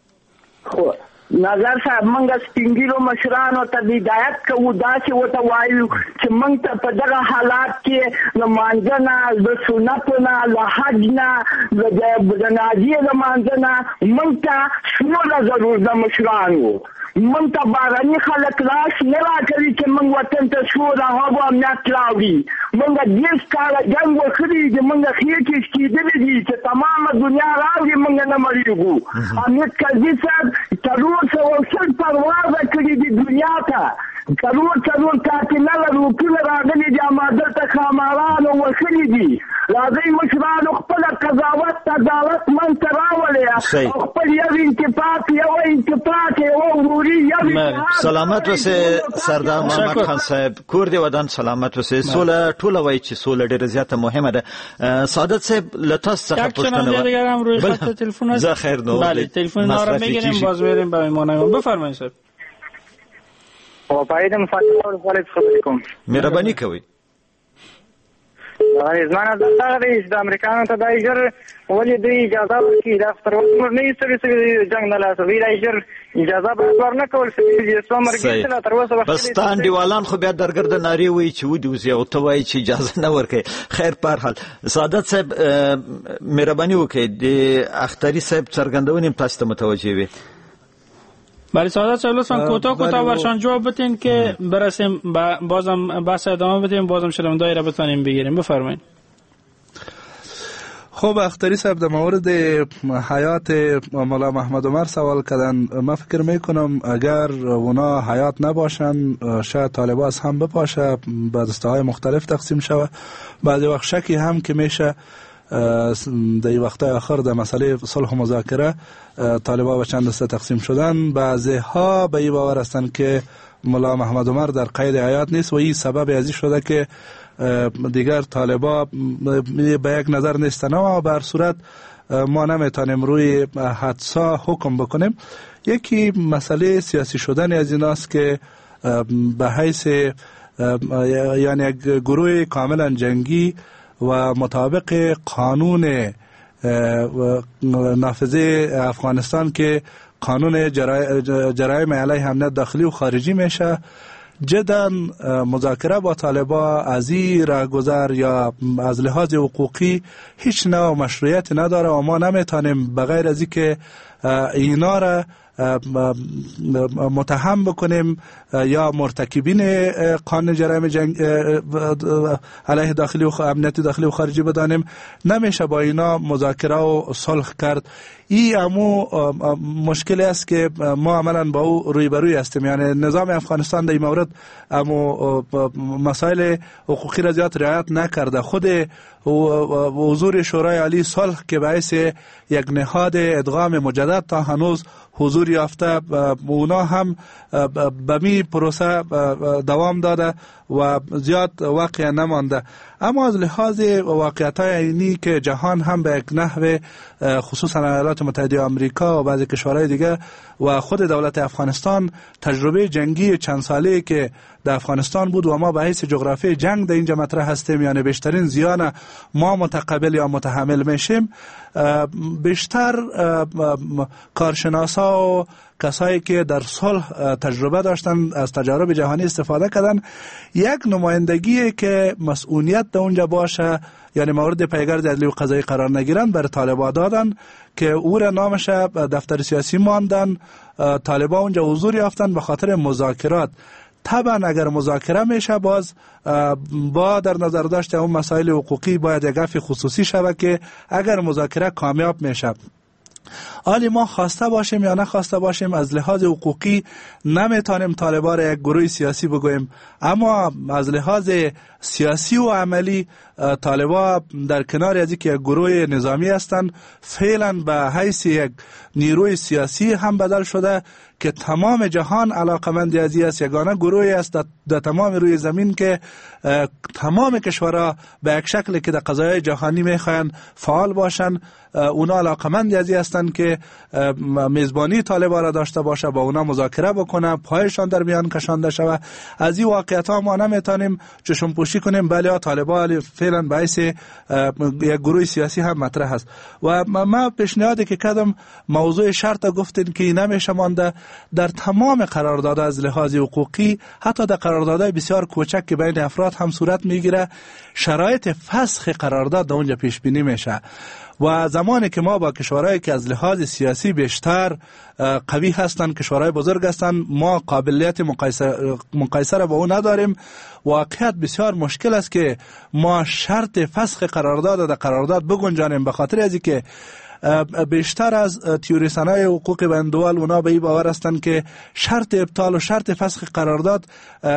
[SPEAKER 13] نظر صاحب منګه سپینګیرو مشرانو ته هدایت کوو داسې وته وایو چې موږ ته په دغه حالات کې له مانځه نه، د سنتو نه، له حج نه، د جنازې له مانځه نه موږ ته سوله ضرور ده. مشرانو موږ ته بهرني خلک لاس نه راکوي چې موږ وطن ته سوله او امنیت راوړي. موږ 10 کاله جنګ وکړي چې موږ خېټې شکېدلې دي چې تمامه دنیا راوړي موږ نه مړېږو. حامد کرزي صاحب څلور پرواز کړي دي دنیا ته، څلور کاتنه روپونه راغلي دي، اماده ته خامارانو وښلي دي. راځئ مشرانو خپله قضاوت عدالت منځ ته راولئ او خپل یو انتفاق یوه وروري یو اتحاد.
[SPEAKER 2] سلامت اوسئ سردار محمد خان صاحب. کور دې ودان سلامت اوسئ. سوله ټوله وایي چې سوله ډېره زیاته مهمه ده. سعادت صاحب له تاسو څخه
[SPEAKER 1] پوښتنه
[SPEAKER 2] زه خیر نو
[SPEAKER 1] بله تلفن ما را میگیریم باز میریم به مهمانان. بفرمایید صاحب.
[SPEAKER 14] پایدم فاطمه ورسره خبرې کوم.
[SPEAKER 2] مهرباني کوئ.
[SPEAKER 14] زما نظر دا دی چې د امریکایانو ته دا ژر ولې دوی اجازه ورکړي دا تر اوسه موږ نه یو څه جنګ نه لاسوي دا ژر اجازه به ورنه کول چې څو مرګ ته تر اوسه وخت
[SPEAKER 2] بس تانډیوالان خو بیا درګرد ناری وي چې ودی اوس یو ته وایي چې اجازه نه ورکړي. خیر په هر حال سعادت صاحب مهرباني وکړئ د اختری صاحب څرګندونې تاسو ته متوجه وي.
[SPEAKER 1] بله سعادت صاحب لطفا کوتاه ورشان جواب بدین که برسیم بازم بحث ادامه بدیم، بازم شنونده‌ای را بتونیم بگیریم. بفرمایید.
[SPEAKER 10] خب اختری صاحب در مورد حیات مولا محمد عمر سوال کردن. من فکر میکنم اگر اونا حیات نباشن شاید طالباس هم بپاشه به دسته‌های مختلف تقسیم شود. بعضی وقت شکی هم که میشه در این وقتای آخر در مسئله صلح و مذاکره طالبا به چند دسته تقسیم شدن. بعضی ها به این باور هستند که مولا محمد عمر در قید حیات نیست و این سبب ازی شده که دیگر طالبا به یک نظر نیستن و به هر صورت ما نمیتونیم روی حدسا حکم بکنیم. یکی مسئله سیاسی شدن از ایناست که به حیث یعنی یک گروه کاملا جنگی و مطابق قانون نافذه افغانستان که قانون جرایم علیه امنیت داخلی و خارجی میشه جدا مذاکره با طالبا از این راهگذر یا از لحاظ حقوقی هیچ نوع مشروعیت نداره و ما نمیتونیم بغیر از اینکه اینا را متهم بکنیم یا مرتکبین قانون جرایم جنگ علیه داخلی و امنیت داخلی و خارجی بدانیم نمیشه با اینا مذاکره و صلح کرد. این امو مشکلی است که ما عملا با او رویبروی هستیم. یعنی نظام افغانستان در این مورد امو مسائل حقوقی را زیاد رعایت نکرده. خود حضور شورای عالی صلح که باعث یک نهاد ادغام مجدد تا هنوز حضور یافته، اونا هم به می پروسه دوام داده و زیاد واقع نمانده. اما از لحاظ واقعیت‌های عینی که جهان هم به یک نحو خصوصا ایالات متحده آمریکا و بعضی کشورهای دیگه و خود دولت افغانستان تجربه جنگی چند ساله که در افغانستان بود و ما به حیث جغرافی جنگ در اینجا مطرح هستیم، یعنی بیشترین زیان ما متقبل یا متحمل میشیم، بیشتر کارشناسا و کسایی که در صلح تجربه داشتن از تجارب جهانی استفاده کردن. یک نمایندگی که مسئولیت در اونجا باشه، یعنی مورد پیگرد عدلی و قضایی قرار نگیرن، بر طالبان دادن که او را نامش دفتر سیاسی ماندن. طالبان اونجا حضور یافتن به خاطر مذاکرات. طبعا اگر مذاکره میشه باز با در نظر داشت اون مسائل حقوقی باید یک گپ خصوصی شود که اگر مذاکره کامیاب میشه، حالی ما خواسته باشیم یا نخواسته باشیم از لحاظ حقوقی نمیتونیم طالبان را یک گروه سیاسی بگوییم، اما از لحاظ سیاسی و عملی طالبان در کنار از اینکه یک گروه نظامی هستند، فعلا به حیث یک نیروی سیاسی هم بدل شده که تمام جهان علاقمند ازی است. یگانه گروهی است در تمام روی زمین که تمام کشورها به یک شکل که در قضایای جهانی میخواین فعال باشن، اونا علاقمند ازی هستند که میزبانی طالبان را داشته باشه، با اونا مذاکره بکنه، پایشان در میان کشانده شود. از این واقعیت ها ما نمیتونیم چشم پوشی کنیم. بله طالبان فعلا باعث یک گروه سیاسی هم مطرح است و ما پیشنهادی که کردم موضوع شرط گفتین که نمیشه مانده در تمام قراردادها از لحاظ حقوقی، حتی در قراردادهای بسیار کوچک که بین افراد هم صورت میگیره، شرایط فسخ قرارداد در اونجا پیش بینی میشه و زمانی که ما با کشورهایی که از لحاظ سیاسی بیشتر قوی هستند، کشورهای بزرگ هستند، ما قابلیت مقایسه را با او نداریم. واقعیت بسیار مشکل است که ما شرط فسخ قرارداد در قرارداد بگنجانیم، به خاطر از اینکه بیشتر از تیوریسنای حقوق بندوال اونا به این باور هستند که شرط ابطال و شرط فسخ قرارداد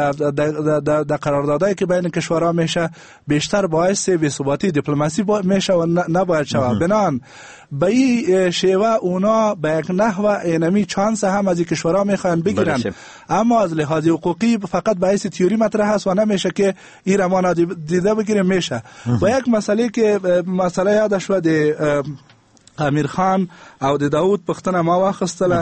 [SPEAKER 10] در قراردادایی که بین کشورها میشه بیشتر باعث بی‌ثباتی دیپلماسی میشه و نباید شود. بنان به این شیوه اونا به یک نحو اینمی چانس هم از این کشورها میخوان بگیرن، اما از لحاظ حقوقی فقط باعث تیوری مطرح است و نمیشه که این را ما دیده بگیریم. میشه و یک مسئله که مسئله یاد شد امیر خان او د داود پښتنه ما واخستله،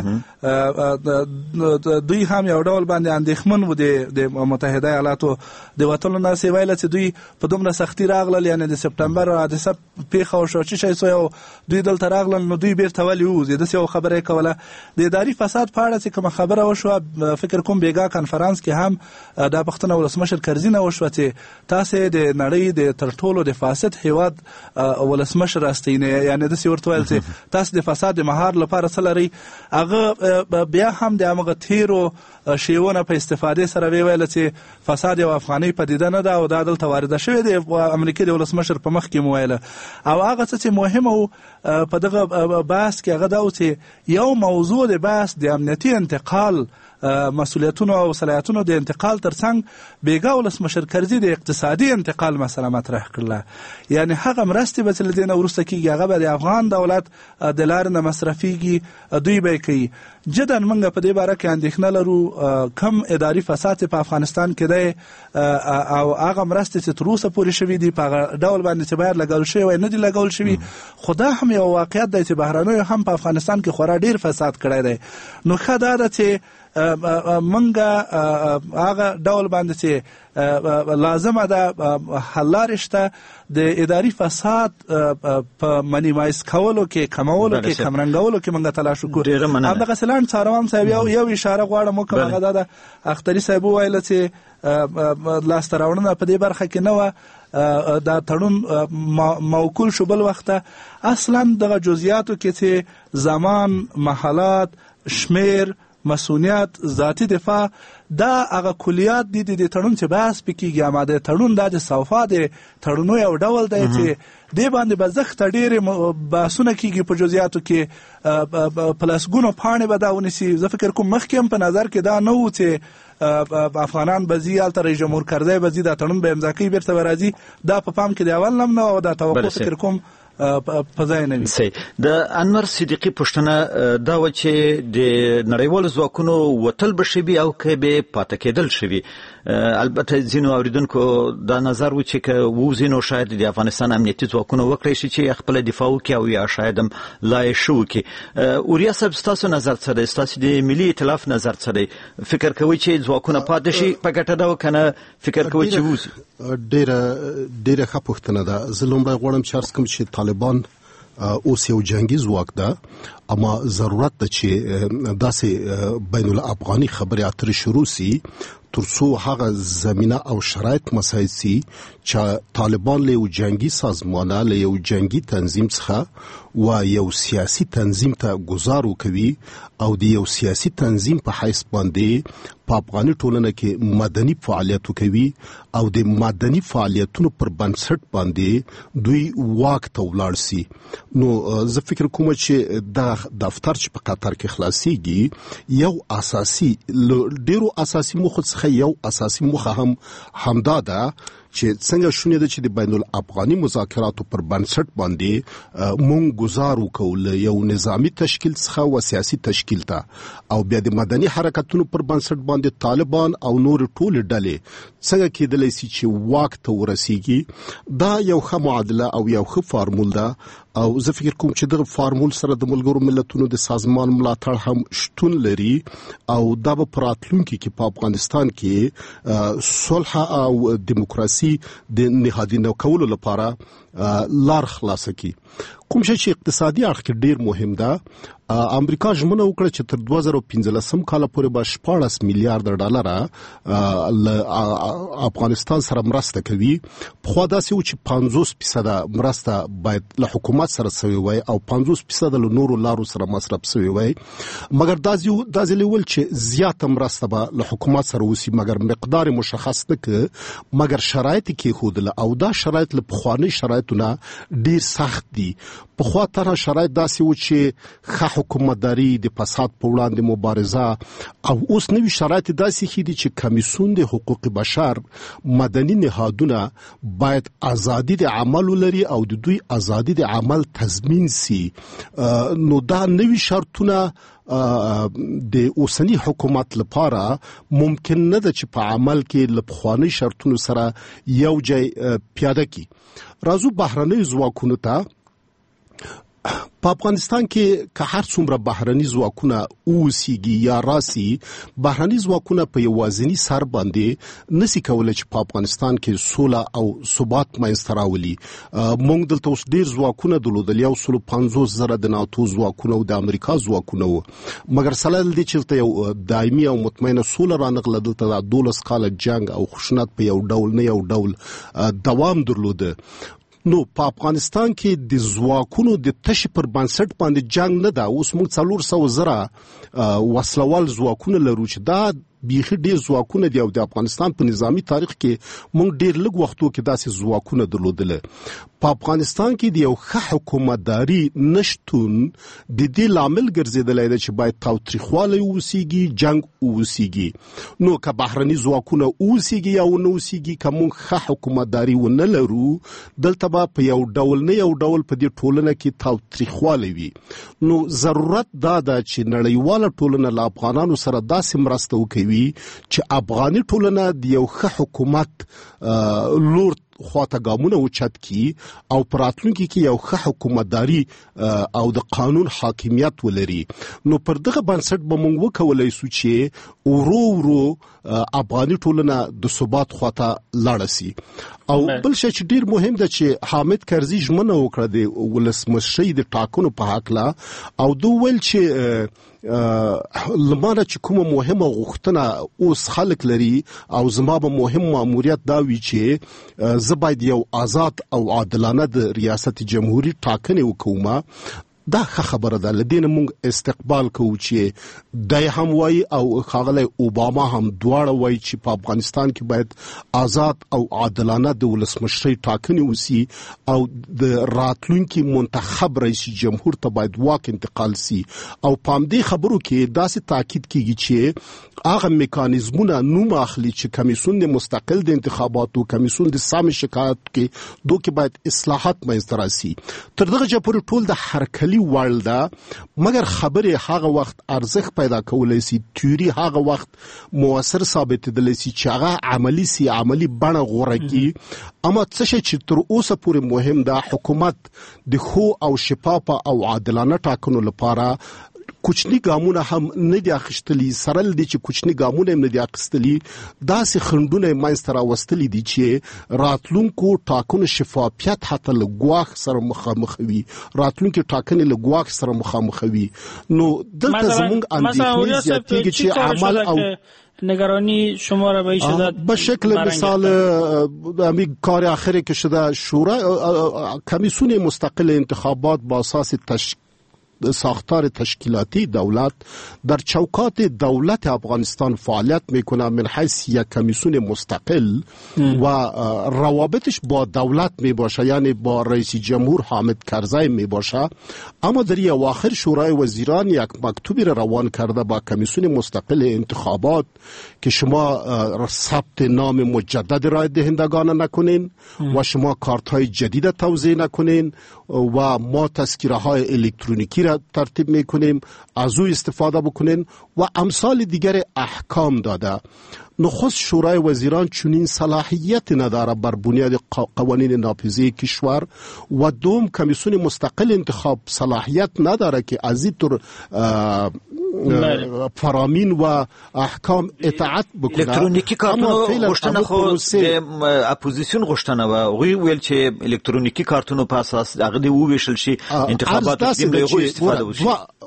[SPEAKER 10] دوی هم یو ډول باندې اندېښمن و د متحده ایالاتو د وتلو نه سی ویل چې دوی په دومره سختي راغلل، یعنی د سپتمبر حادثه پیښه وشوه چې شي سو دوی دلته راغلل نو دوی بیرته ولې ووځي. داسې یو خبره کوله د اداري فساد په اړه چې کومه خبره وشوه، فکر کوم بیګا کانفرنس کې هم د پښتنه ولسمشر کرزینه وشوه چې تاسې د نړۍ د تر ټولو د فاسد هیواد ولسمشر راستینه، یعنی داسې ورته ویل چې تاسو د فساد د مهار لپاره څه لري. هغه بیا هم د هغه تیرو شیونه په استفاده سره ویل چې فساد او افغاني پدیده نه ده او دا دلته وارده شوی دی. امریکا د ولسمشر په مخ کې مویل او هغه څه مهمه او په دغه بحث کې هغه دا چې یو موضوع د بحث د امنیتي انتقال مسؤلیتونو او صلاحیتونو د انتقال ترڅنګ بیګا ولسمشر کرزي د اقتصادي انتقال مسله مطرح کړله، یعنی هغه مرستې به چې لدینه ورسته کیږي هغه به د افغان دولت د لارې نه مصرفیږي، دوی به کوي. جدا موږ په دې باره کې اندېښنه لرو کم اداري فساد په افغانستان کې دی او هغه مرستې چې تر اوسه پورې شوي دي په هغه ډول باندې چې باید لګول شوي وای نه دي لګول شوي. خو دا هم یو واقعیت دی چې بهرنیو هم په افغانستان کې خورا ډیر فساد کړی دی. نو ښه دا ده چې منګه هغه ډول باندې چې لازمه ده حل لارې شته د اداري فساد په منیمایز کولو کې، کمولو کې، کمرنګولو کې منګه تلاش وکړو. همدغه سلان څاروان صاحب یو اشاره غواړم وکړم، هغه دا ده اختري صاحب وویل چې لاسته راوړنه په دې برخه کې نه وه، دا تړون موکول شو بل وخته. اصلا دغه جزئیاتو کې چې زمان، محلات، شمیر، مسئولیت، ذاتی دفاع دا هغه کلیات دي د تړون چې بحث پکېږي اما د تړون د صوفا د تړونو یو ډول دی چې دې باندې به زښت ډېرې بحثونه کېږي په جزئیاتو کې پلسګونو پاڼې به دا ونیسي. زه فکر کوم مخکې هم په نظر کې دا نه و چې افغانان به ځي هلته رئیس جمهور کرزی به ځي دا تړون به امضا کوي بیرته به راځي. دا په پام کې د اول نه و او دا توقع فکر کوم په ځای نه وي.
[SPEAKER 2] د انور صدیقي پوښتنه دا و چې د نړیوالو ځواکونو وتل به شوي او که به پاتې کېدل شوي. البته ځینو اوریدونکو دا نظر و چې که ووځي نو شاید د افغانستان امنیتي ځواکونه وکړی شي چې خپله دفاع وکړي او یا شاید هم لا یې ښه وکړي. اوریا صاحب ستاسو نظر څه دی؟ ستاسو د ملي ائتلاف نظر څه دی؟ فکر کوئ چې ځواکونه پاتې شي په ګټه ده که نه فکر کوئ چې ووځي؟
[SPEAKER 8] ډېره ښه پوښتنه ده. زه لومړی غواړم چې عرض کړم چې طالبان اوس یو جنگي ځواک ده اما ضرورت ده چې داسې بین الافغاني خبرې اترې شروع سي ترڅو هغه زمینه او شرایط مساعد سي چې طالبان له یو جنگي سازمانه له یو جنگي تنظیم څخه و یو سیاسي تنظیم ته گذار وکوي او د یو سیاسي تنظیم په حیث باندې په افغاني ټولنه کې مدني فعالیت وکوي او د مدني فعالیتونو پر بنسټ باندې دوی واک ته ولاړ سي. نو زه فکر کوم چې دا دفتر چې په قطر کې خلاصيږي یو اساسي ډیرو اساسي موخو څخه یو اساسي موخه هم همدا ده چې څنګه شونې ده چې د بین الافغاني مذاکراتو پر بنسټ باندې مونږ گزار وکړو یو نظامی تشکیل څخه و سیاسي تشکیل ته او بیا د مدني حرکتونو پر بنسټ باندې طالبان او نور ټول ډلې څنګه کېدلی سي چې واک ته ورسیږي. دا یو ښه معادله او یو ښه فارمول ده او زه فکر کوم چې دغه فارمول سره د ملګرو ملتونو د سازمان ملاتړ هم شتون لري او دا به په راتلونکي کې په افغانستان کې صلح او دیموکراسي د نهادینه کولو لپاره لار خلاصه کی. کوم چې اقتصادي اړخ کې ډیر مهم ده. امریکا ژمنه وکړه چې تر 2015 کال پورې به 14 میلیارډ ډالر له افغانستان سره مرسته کوي. په خوا داسې و چې 50% مرسته باید له حکومت سره شوی وای او 50% له نورو لارو سره مصرف شوی وای. مګر دا ځلول چې زیاته مرسته به له حکومت سره وسی مګر مقدار مشخص نه ک مګر شرایط کې خودله او دا شرایط له پخوانی شرایطونه ډیر سخت دي. په خوا تر شرایط داسې و چې حکومتداري د فساد په وړاندې مبارزه او اوس نوي شرایط داسې خېدي چې کمیسیون د حقوق بشر مدني نهادونه باید ازادي د عمل لري او د دوی ازادي د عمل تضمین سي. نو دا نوي شرطونه د اوسنی حکومت لپاره ممکن نه ده چې په عمل کې لپخوانی شرطونو سره یو ځای پیاده کی. راځو بهرنۍ ځواکونو ته. په افغانستان کې که هر څومره بهرني ځواکونه اوسېږي یا راسي بهرني ځواکونه په یوازینی سر باندې نسی کولای چې په افغانستان کې سوله او ثبات منځته راولي. موږ دلته اوس ډیر ځواکونه درلودل 150,000 د ناتو ځواکونه او د امریکا ځواکونه و مګر سلال دي چې یو دایمي او مطمئنه سوله رانغله دلته 12 کال جنگ او خشونت په یو ډول نه یو ډول دوام درلوده. نو په افغانستان کې د ځواکونو د تشي پر بنسټ باندې جنگ نه ده. اوس موږ 400,000 وسلوال ځواکونه لرو چې دا بیخي ډیر ځواکونه دي او د افغانستان په نظامی تاریخ کې موږ ډیر لږ وختو کې داسې ځواکونه درلودل. په افغانستان کې د یو ښه حکومتداري نشټون د دې لامل ګرځیدلی دی چې باید تاوتریخوالی اوسیږي جنگ اوسیږي. نو که بهرني ځواکونه اوسیږي یا ونه اوسیږي که موږ ښه حکومتداري ونه لرو دلته به په یو ډول نه یو ډول په دې ټولنه کې تاوتریخوالی وي. نو ضرورت دا ده چې نړیواله ټولنه له افغانانو سره داسې مرسته وکوي چې افغاني ټولنه د یو ښه حکومت لور خواته ګامونه اوچت کی او پراتلونکي کې یو ښه حکومتداري او د قانون حاکمیت ولري. نو پر دغه بنسټ به موږ وکولای شو چې ورو ورو افغاني ټولنه د ثبات خواته لاړه سي. او بل شی چې ډیر مهم ده چې حامد کرزي ژمنه وکړه د ولسمشرۍ د ټاکنو په حق او دوی ویل چې لمانه چې کومه مهمه غوښتنه اوس خلک لري او زما به مهم ماموریت دا وی چې زه باید یو آزاد او عادلانه د ریاست جمهوریت ټاکنې وکوم. دا خبره ده. لدین موږ استقبال کوو چې دای هم وای او ښاغلی اوباما هم دواړه وای چې په افغانستان کې باید آزاد او عادلانه د ولسمشرۍ ټاکنې وسی او د راتلونکي منتخب رئیس جمهور ته باید واک انتقال سي. او پام دې خبرو کې داسې تاکید کیږي چې هغه میکانیزمونه نوم اخلي چې کمیسیون مستقل د انتخاباتو کمیسیون د سم شکایت کې دوی کې باید اصلاحات منځته راسي. تر دغه چپور ټول د هرکلی وړ ده، مګر خبره هغه وخت ارزښت پیدا کولای سي، تیوري هغه وخت موثر ثابتېدلی سي چې هغه عملی سي، عملی بڼه غوره کی. اما څه چې تر اوسه پورې مهم ده، حکومت د خو او شفافه او عادلانه ټاکنو لپاره کوچنی ګامونه هم نه دي اخیستلي. سرل دي چې کوچنی ګامونه هم نه دي اخیستلي، داسې خنډونه منځته راوستلي دي چې راتلونکو ټاکنو شفافیت حتی له ګواښ سره مخامخ وي، راتلونکو ټاکنې له ګواښ سره مخامخ وي. نو دلته زموږ اندېښنې زیاتېږي چې عمل او
[SPEAKER 1] نگرانی شما را به این شده
[SPEAKER 8] به شکل مثال همین کار آخری که شده شورای کمیسیون مستقل انتخابات با اساس ساختار تشکیلاتی دولت در چوکات دولت افغانستان فعالیت میکنه من حیث یک کمیسیون مستقل و روابطش با دولت میباشه، یعنی با رئیس جمهور حامد کرزی میباشه. اما در اواخر شورای وزیران یک مکتوبی را روان کرده با کمیسیون مستقل انتخابات که شما ثبت نام مجدد رای دهندگان نکنین و شما کارت های جدید توزیع نکنین و ما تذکره های الکترونیکی را ترتیب میکنیم، از او استفاده بکنین و امثال دیگر احکام داده. نخست شورای وزیران چنین صلاحیت نداره بر بنیاد قوانین نافذه کشور و دوم کمیسیون مستقل انتخاب صلاحیت نداره که از این طور فرامین و احکام اطاعت بکنه.
[SPEAKER 2] الکترونیکی کارتونو غوښتنه خو د اپوزیسیون غوښتنه و غوی ویل چې الکترونیکی کارتونو په اساس هغه دی وویشل شي انتخابات د دې استفاده وشي.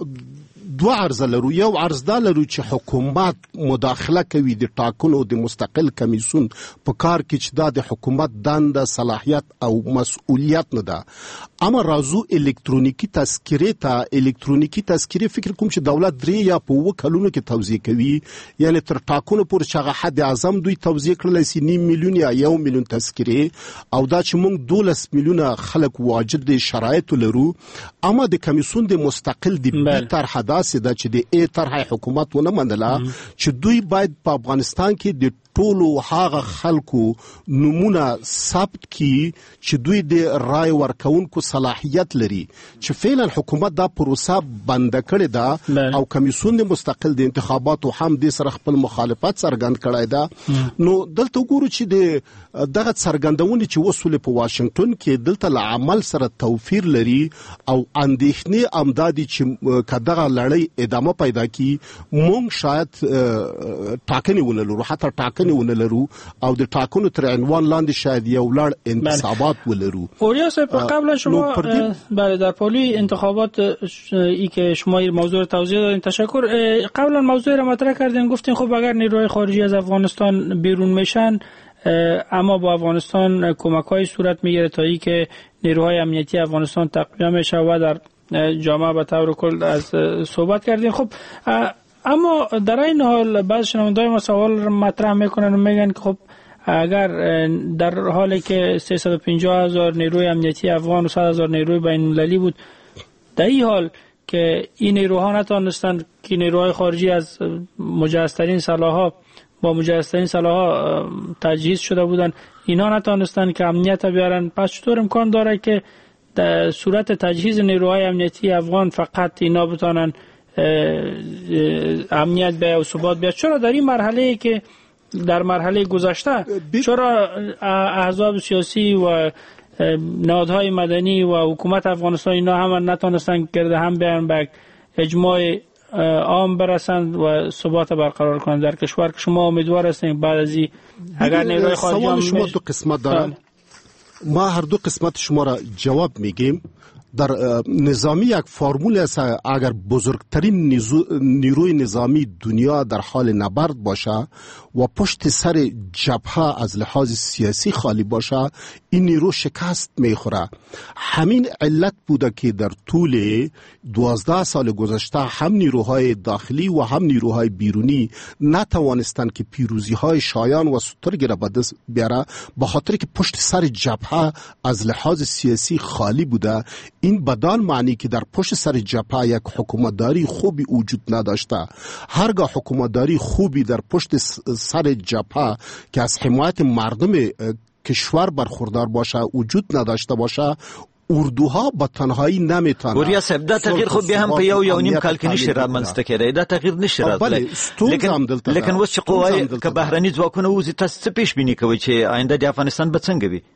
[SPEAKER 8] دو عرض لرو، یو عرض دا لرو چې حکومت مداخله کوي د ټاکنو د مستقل کمیسیون په کار کې چې دا د حکومت دنده صلاحیت او مسؤلیت نه ده. اما راځو الکترونیکی تذکره ته. الکترونیکی تذکره فکر کوم چې دولت 3 یا 5 کلونو کې توزیع کوي، یعنی تر ټاکنو پورې چې هغه حد اعظم دوی توزیع کړل سي 9 میلیون یا 1 میلیون تذکره، او دا چې موږ 12 میلیونه خلک واجد د شرایط لرو. اما د کمیسیون د مستقل د بیتر حداث دا چې د ای طرح حکومت ونه منله چې دوی باید په افغانستان کې د ټولو هغه خلکو نمونه ثبت کی چې دوی د رای ورکونکو صلاحیت لري، چې فعلا حکومت دا پروسه بند کړې ده او کمیسیون مستقل د انتخاباتو هم د سره خپل مخالفت څرګند کړی ده. نو دلته وګورو چې د دغه څرګندونې چې وسول په واشنگټن کې دلته له عمل سره توفیر لري او اندېښنې امدادي چې کداغه لړۍ ادامه پیدا کی مونږ شاید ټاکنې ولرو، حتی ټاکنې ونلرو او د ټاکنو تر عنوان لاندې شاید یو لړ انتصابات ولرو.
[SPEAKER 1] اوریا صاحب قبلا شما بله در پالی انتخابات ای که شما این موضوع رو توضیح دادین تشکر. قبلا موضوع رو مطرح کردین، گفتین خب اگر نیروهای خارجی از افغانستان بیرون میشن اما با افغانستان کمک‌های صورت میگیره تا ای که نیروهای امنیتی افغانستان تقویت میشه و در جامعه به طور کل از صحبت کردین. خب اما در این حال بعض شنونده‌های ما سوال مطرح میکنن و میگن که خب اگر در حالی که 350,000 نیروی امنیتی افغان و 100,000 نیروی بین‌المللی بود، در این حال که این نیروها نتوانستند که نیروهای خارجی از مجهزترین سلاح‌ها با مجهزترین سلاح‌ها تجهیز شده بودند، اینا نتوانستند که امنیت بیارن، پس چطور امکان داره که در صورت تجهیز نیروهای امنیتی افغان فقط اینا بتونن امنیت بیاد و ثبات بیاد؟ چرا در این مرحله که در مرحله گذشته چرا احزاب سیاسی و نهادهای مدنی و حکومت افغانستان اینا هم نتونستن گرد هم بیان به اجماع عام برسند و ثبات برقرار کنند در کشور که شما امیدوار هستین بعد از این اگر نیروهای خارجی
[SPEAKER 8] سوال شما دو قسمت دارن؟ ما هر دو قسمت شما را جواب میگیم. در نظامی یک فرمول است، اگر بزرگترین نیروی نظامی دنیا در حال نبرد باشه و پشت سر جبهه از لحاظ سیاسی خالی باشه، این نیرو شکست میخوره. همین علت بوده که در طول 12 سال گذشته هم نیروهای داخلی و هم نیروهای بیرونی نتوانستند که پیروزی های شایان و سترگی را به دست بیاره، به خاطر که پشت سر جبهه از لحاظ سیاسی خالی بوده. این بدان معنی که در پشت سر جبهه یک حکومتداری خوبی وجود نداشته. هرگاه حکومتداری خوبی در پشت سر جبهه که از حمایت مردم کشور برخوردار باشه وجود نداشته باشه، اردوها با تنهایی نمیتونه.
[SPEAKER 2] وریا صاحب دا تغییر خو بیا هم په یو نیم کال کې نشي رامنځته کېدای. دا تغییر نشي راتلی. لیکن اوس چې قوای که بهرني ځواکونه وځي، تاسو څه پیش بینی کوئ چې آینده د افغانستان به څنګه وي؟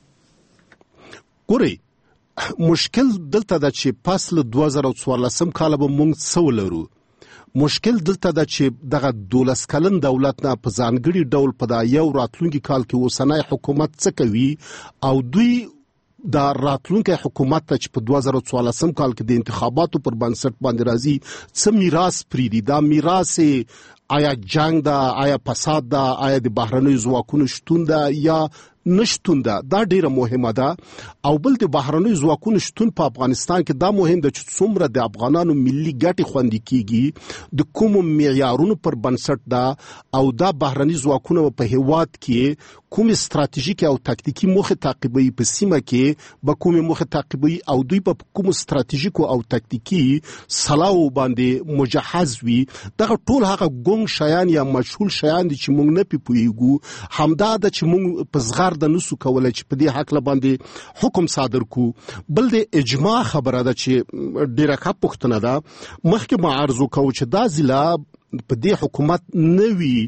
[SPEAKER 8] ګورئ، مشکل دلته ده چې پس له 2014 کال به موږ څه ولرو. مشکل دلته ده چې دغه 12 کلن دولت نه په ځانګړي ډول په دا یو راتلونکي کال کې اوسنی حکومت څه کوي، او دوی دا راتلونکي حکومت ته چې په 2014 کال کې د انتخاباتو پر بنسټ باندې راځي څه میراث پریږدي. دا میراث آیا جنگ ده، آیا فساد ده، آیا د بهرنیو ځواکونو شتون ده یا نشتون ده. دا ډیره مهمه ده. او بل د بهرنیو ځواکونو شتون په افغانستان کې دا مهم ده چې څومره د افغانانو ملي ګټې خوندي کیږي، د کوم معیارونو پر بنسټ ده، او دا بهرني ځواکونه په هیواد کې کوم استراتیژیک او تاکتیکی موخه تعقیبوي، په سیمه کې به کوم موخه تعقیبوي، او دوی په کوم استراتیژیک او تاکتیکی سلاو باندې مجهز وي. دغه ټول هغه ګونګ شیان یا مشهول شیان دي چې موږ نه پوهیږو. همدا ده چې موږ په زغر د نسو کولای چې په دې حق باندې حکم صادر کو. بل د اجماع خبره ده چې ډیره ښه پوښتنه ده. مخکې ما عرض وکړو چې دا ځله په دې حکومت نوي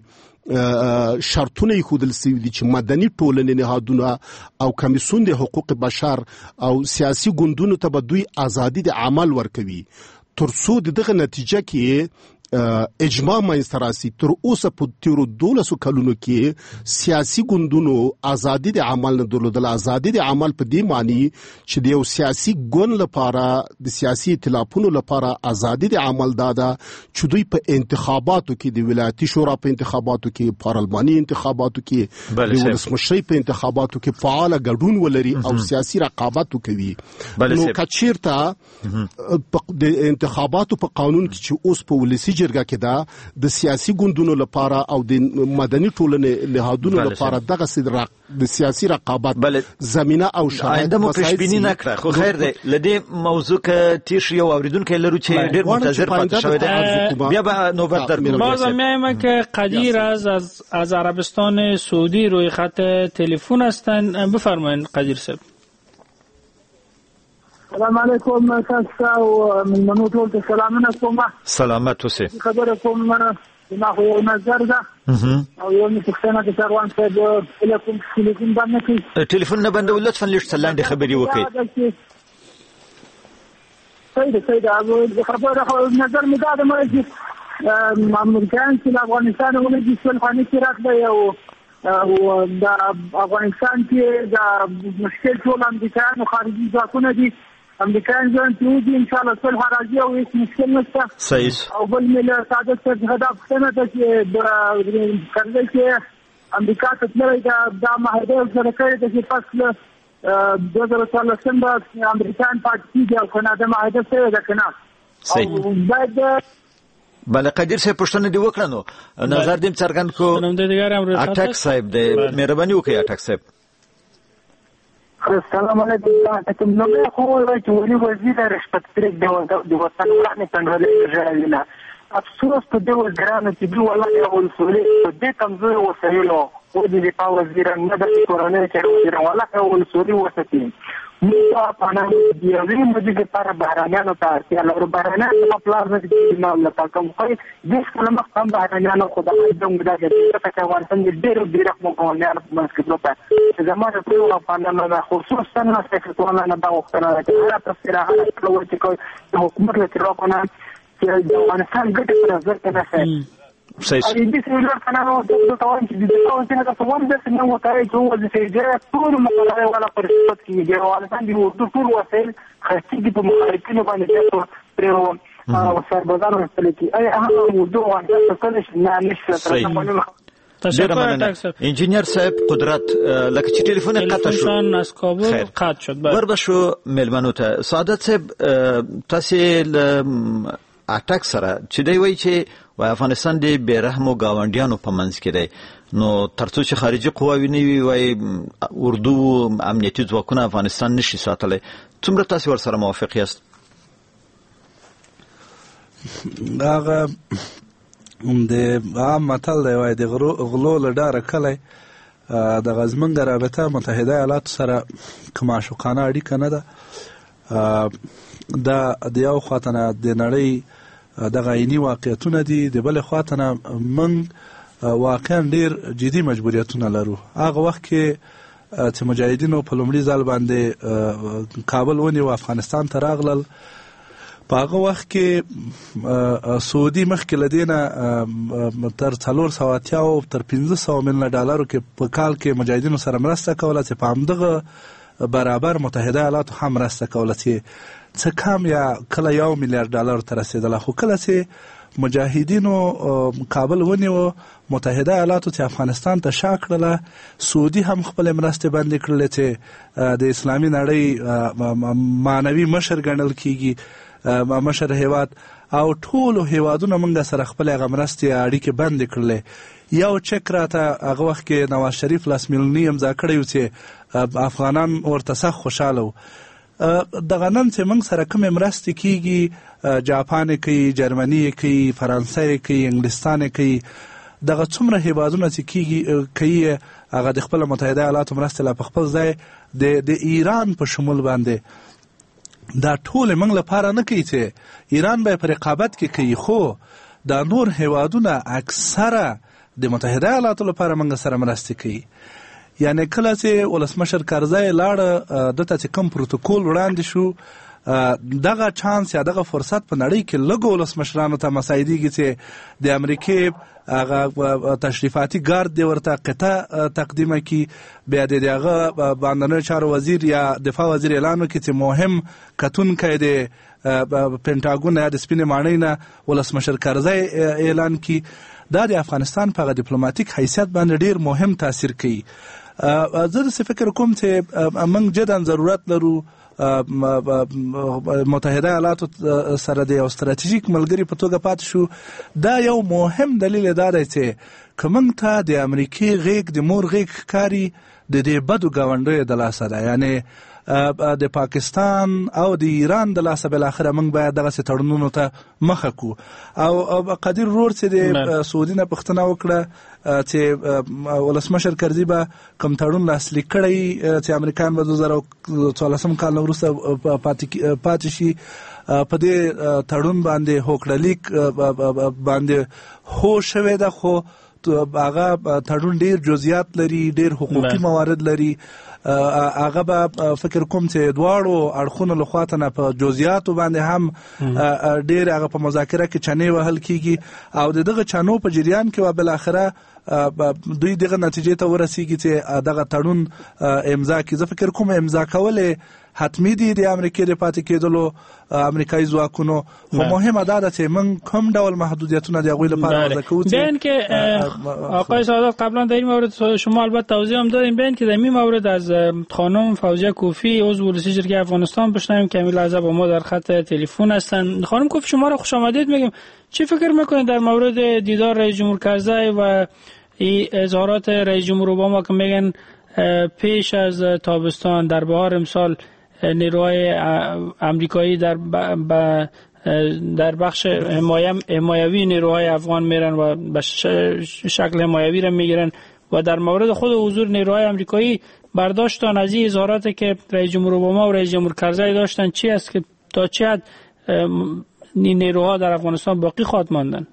[SPEAKER 8] شرطونه خودل سوي دي چې مدني ټولنې نهادونه او کمیسیون د حقوق بشر او سیاسي ګوندونو ته به دوی ازادي د عمل ورکوي، ترڅو دغه نتیجه کې اجماع منځته راسي. تر اوسه په تیرو 12 کلونو کې سیاسي ګوندونو ازادي د عمل نه درلودله. ازادي د عمل په دې معنی چې د یو سیاسي ګوند لپاره، د سیاسي ائتلافونو لپاره ازادي د عمل داده چې دوی په انتخاباتو کې، د ولایتي شورا په انتخاباتو کې، پارلماني انتخاباتو کې، د ولسمشرۍ په انتخاباتو کې فعال ګډون ولري او سیاسي رقابت وکوي. نو کچیرته د انتخاباتو په قانون کې چې اوس په ولسی جرګه کې دا د سیاسي ګوندونو لپاره او د مدني ټولنې نهادونو لپاره دغه د سیاسي رقابت زمينه او شرایط
[SPEAKER 2] آینده مو پیشبینی نکړه. خو خیر دی، لدې موضوع کې تیش یو اوریدونکو لرو چې ډېر منتظر پاتې شوی دی. بیا به نوبت درکوم.
[SPEAKER 1] باز میایم که قدیر از عربستان سعودی روی خط تلفن هستند. بفرمایید قدیر صاحب.
[SPEAKER 12] السلام علیکم. تاسو من منو ټول ته سلامونه کوم.
[SPEAKER 2] سلامت اوسئ.
[SPEAKER 12] خبره کوم ما خو یو نظر ده او یو څه نه کاروان صاحب تلیفون باندې کوي.
[SPEAKER 2] تلیفون نه بندول لطفا لږ څلاندې خبري وکړئ.
[SPEAKER 12] صحیح ده. خبره نظر مې دا ده چې امریکایان چې افغانستان ولې د خاني کې راغلي او د افغانستان کې د مشکل ټول امریکایانو خارجي ځواکونه دي. امریکایان ځان ته ان شاء الله صلح راځي او هیڅ مشکل نشته.
[SPEAKER 2] صحیح.
[SPEAKER 12] او بل ملت سعادت څخه دا څنګه ده چې د کړل کې امریکا ته تللی دا معاهده سره کړې ده چې پس له 2014 به امریکایان پاتې او کاناډا معاهده سره ده کنه.
[SPEAKER 2] صحیح.
[SPEAKER 12] باید
[SPEAKER 2] بله قدیر صاحب پښتنه دی وکړه نو نظر دیم څرګند کو. اټک صاحب دې مهرباني وکړئ. اټک صاحب
[SPEAKER 15] السلام علیکم. نو خو وایي چې ولي وزیر رشپت پرېږ د وطن وړاندې کنټرول راځي. افسوس په دې وزیرانو چې دوی والله یو مسؤلیت په دې کمزوري وسایلو خو دې په وزیران نه د کورنۍ کې وزیر والله یو مسؤلیت وساتي. موږ په نامه دی یوې مدې لپاره بهرانیانو ته اړتیا لرو. بهرانیان په پلان کې امام لپاره کوم کوي د کلمه هم بهرانیانو خدای دې موږ دا چې افغانستان دې ډېر مقاومت په منځ کې پروت. زموږ ټول افغانانو خصوصا نه سکتورونه نه دا وختونه چې هر تفسیر هغه ټول چې کوي حکومت له تر کنه چې د افغانستان ګټه پر ځل نه شي این سیلور کنه دو توان چې د اوسنه د څومره د سنو وتاي چې وځي چې ټول مقاله ولا پرشت کیږي او الان دی اردو ټول وسایل خاصي په مخالفینو باندې پرېرو او سربازانو استل کی ای هغه اردو وانه څه نه نشته.
[SPEAKER 2] انجینیر صاحب قدرت لکه چې ټلیفون قطع شو
[SPEAKER 1] از کابل قطع شد.
[SPEAKER 2] وربشو ملمنو ته سعادت صاحب تاسو اټک سره چې دی وایي چې افغانستان دی بیرحمو گاونډیانو په منځ کې دی نو ترڅو چې خارجي قواوی نه وي وایي اردو امنیتي ځواکونه افغانستان نشي ساتلی. څومره تاسو ورسره موافق یاست؟
[SPEAKER 10] هغه د عام متل دی وایي د غلو له ډاره کلی د غزمنګ رابطه متحده ایالاتو سره که معشوقانه اړیکه نه ده. دا د یو خواته نه د نړۍ دغه عیني واقعیتونه دي، د بلې خواته نه موږ واقعا ډېر جدي مجبوریتونه لرو. هغه وخت کې چې مجاهدینو په لومړي ځل باندې کابل ونیو افغانستان ته راغلل، په هغه وخت کې سعودي مخکې له دې نه تر 480 تر 500 میلیونه ډالرو کې په کال کې مجاهدینو سره مرسته کوله چې په همدغه برابر متحده ایالاتو هم مرسته کوله چې څه کم یا کله 1 میلیارډ ډالر ته رسېدله. خو کله چې مجاهدینو کابل ونیو متحده ایالاتو چې افغانستان ته شا کړله، سعودي هم خپل مرستې بندې کړلې چې د اسلامي نړۍ معنوي مشر ګڼل کیږي، مشر هیواد، او ټولو هیوادونو موږ سره خپل هغه مرستې اړیکې بندې کړلې. یو چک راته هغه وخت کې نواز شریف 10 میلیوني امضا کړی و چې افغانان ورته سخت خوشحاله و. دغه نن چې موږ سره کومې مرستې کیږي، جاپان کوي، جرمني کوي، فرانسه کوي، انګلستان کوي، دغه څومره هیوادونه چې کوي هغه د خپل متحده ایالاتو مرستې لا په خپل ځای د ایران په شمول باندې دا ټول موږ لپاره نه کوي چې ایران به په رقابت کې کوي، خو دا نور هیوادونه اکثره د متحده ایالاتو لپاره موږ سره مرستې کوي. یعنی کله چې ولسمشر کرزی لاړه دته چې کوم پروتوکول وړاندې شو، دغه چانس یا دغه فرصت په نړۍ کې لږو ولسمشرانو ته مساعدېږي چې د امریکې هغه تشریفاتي ګارد دی ورته قطع تقدیمه کی، بیا د هغه باندنیو چارو وزیر یا دفاع وزیر اعلان وکړي چې مهم کتونکی د پینټاګون یا د سپینې ماڼۍ نه ولسمشر کرزی اعلان کی. دا د افغانستان په ډیپلوماټیک حیثیت باندې ډیر مهم تاثیر کوي. زه داسې فکر کوم چې موږ جدا ضرورت لرو متحده ایالاتو سره د یو ستراتیژیک ملګري په توګه پاتې شو. دا یو مهم دلیل دا دی چې که موږ ته د امریکې غیږ د مور غیږ ښکاري د دې بدو ګاونډیو د لاسه ده، یعنی د پاکستان او د ایران د لاسه بالاخره موږ باید دغسې تړونونو ته مخه کړو. او قدیر رور چې د سعودي نه پوښتنه وکړه چې ولسمشر کرزي به کوم تړون لاسلیک کړی چې امریکایان به 2014 کال وروسته پاتې شي، په دې تړون باندې هوکړلیک باندې هو شوی ده، خو هغه تړون ډیر جزئیات لري، ډیر حقوقي موارد لري. هغه به فکر کوم چې دواړو اړخونو له خوا نه په جزئیاتو باندې هم ډیر هغه په مذاکره کې چنې وهل کیږي او دغه چانو په جریان کې بالاخره دوی دغه نتیجې ته ورسیږي چې دغه تړون امضا کړي. زه فکر کوم امضا کول حتمی دي د امریکای د پاتې کېدلو امریکایي ځواکونو، خو مهمه دا ده چې موږ کوم ډول محدودیتونه د هغوی لپاره وضع کوو.
[SPEAKER 1] بین که آقای سعادت قبلا در این مورد شما البته توضیح هم دادیم، بین که در این مورد از خانم فوزیه کوفی عضو ولسی جرگه افغانستان بشنویم که همین لحظه با ما در خط تلفن هستند. خانم کوفی شما را خوش آمدید میگیم. چی فکر میکنید در مورد دیدار رئیس جمهور کرزی و اظهارات رئیس جمهور اوباما که میگن پیش از تابستان در بهار امسال نیروهای امریکایی در بخش حمایوی نیروهای افغان میرن و به شکل حمایوی را میگیرن و در مورد خود حضور نیروهای امریکایی برداشتان از این اظهاراتی که رئیس جمهور اوباما و رئیس جمهور کرزی داشتن چی است که تا چه حد نیروها در افغانستان باقی خواهد ماندن؟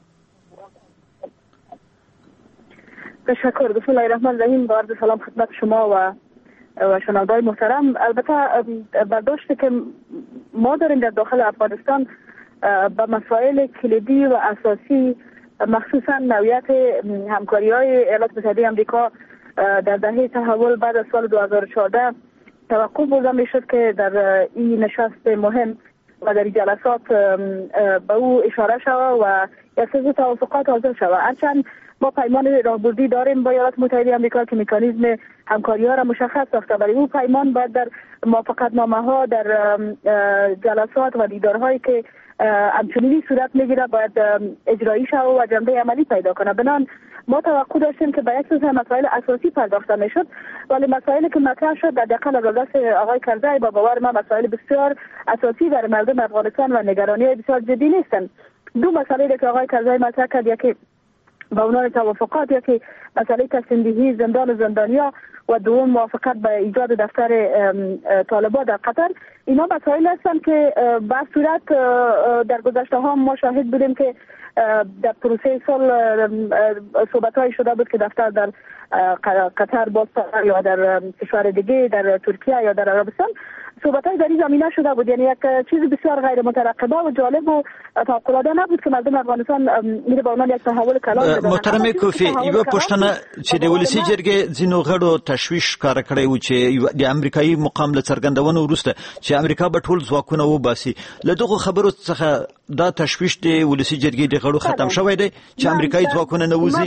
[SPEAKER 16] تشکر. بسم الله الرحمن الرحیم. با عرض سلام خدمت شما و شنوندگان محترم. البته برداشتی که ما داریم در داخل افغانستان به مسائل کلیدی و اساسی مخصوصا نوعیت همکاری‌های ایالات متحده آمریکا در دهه تحول بعد از سال 2014 توقع برده میشد که در این نشست مهم و در جلسات به او اشاره شود و یک سری توافقات حاصل شود. هرچند ما پیمان راهبردی داریم با ایالات متحده آمریکا که مکانیزم همکاری ها را مشخص ساخته، ولی اون پیمان باید در موافقت نامه ها، در جلسات و دیدارهایی که همچنینی صورت میگیره باید اجرایی شود و جنبه عملی پیدا کنه. بنابراین ما توقع داشتیم که به یک سری مسائل اساسی پرداخته میشد، ولی مسائلی که مطرح شد در داخل از دست آقای کرزی با باور ما مسائل بسیار اساسی برای مردم افغانستان و نگرانی بسیار جدی نیستند. دو مسئله که آقای کرزی مطرح کرد، یکی با عنوان توافقات، یکی مسئله تصمیم‌گیری زندان و زندانیا و دوم موافقت به ایجاد دفتر طالبان در قطر. اینا مسائل هستند که به صورت در گذشته ها ما شاهد بودیم که در پروسه سال صحبت‌های شده بود که دفتر در قطر باز یا در کشور دیگه، در ترکیه یا در عربستان صحبت‌های در این زمینه شده بود. یعنی یک چیز بسیار غیر مترقبه و جالب و توقع‌زده نبود که مردم افغانستان میره با عنوان یک تحول کلان بدونن.
[SPEAKER 2] محترم کوفی، یو پښتنه چې د ولسی جرګې ځینو غړو تشویش کار کړی و چې د امریکایي مقام له څرګندونو وروسته چې امریکا به ټول ځواکونه وباسي، له دغه خبرو څخه دا تشویش د ولسی جرګې د غړو ختم شوی دی چې امریکایي ځواکونه نه وځي.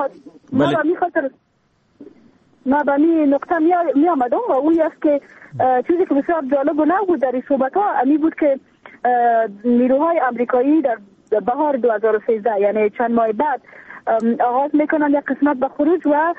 [SPEAKER 16] ما به این نقطه می آمدم و اون است که چیزی که بسیار جالب و نبود در این صحبت ها امی بود که نیروهای امریکایی در بهار 2013 یعنی چند ماه بعد آغاز میکنن یک قسمت به خروج و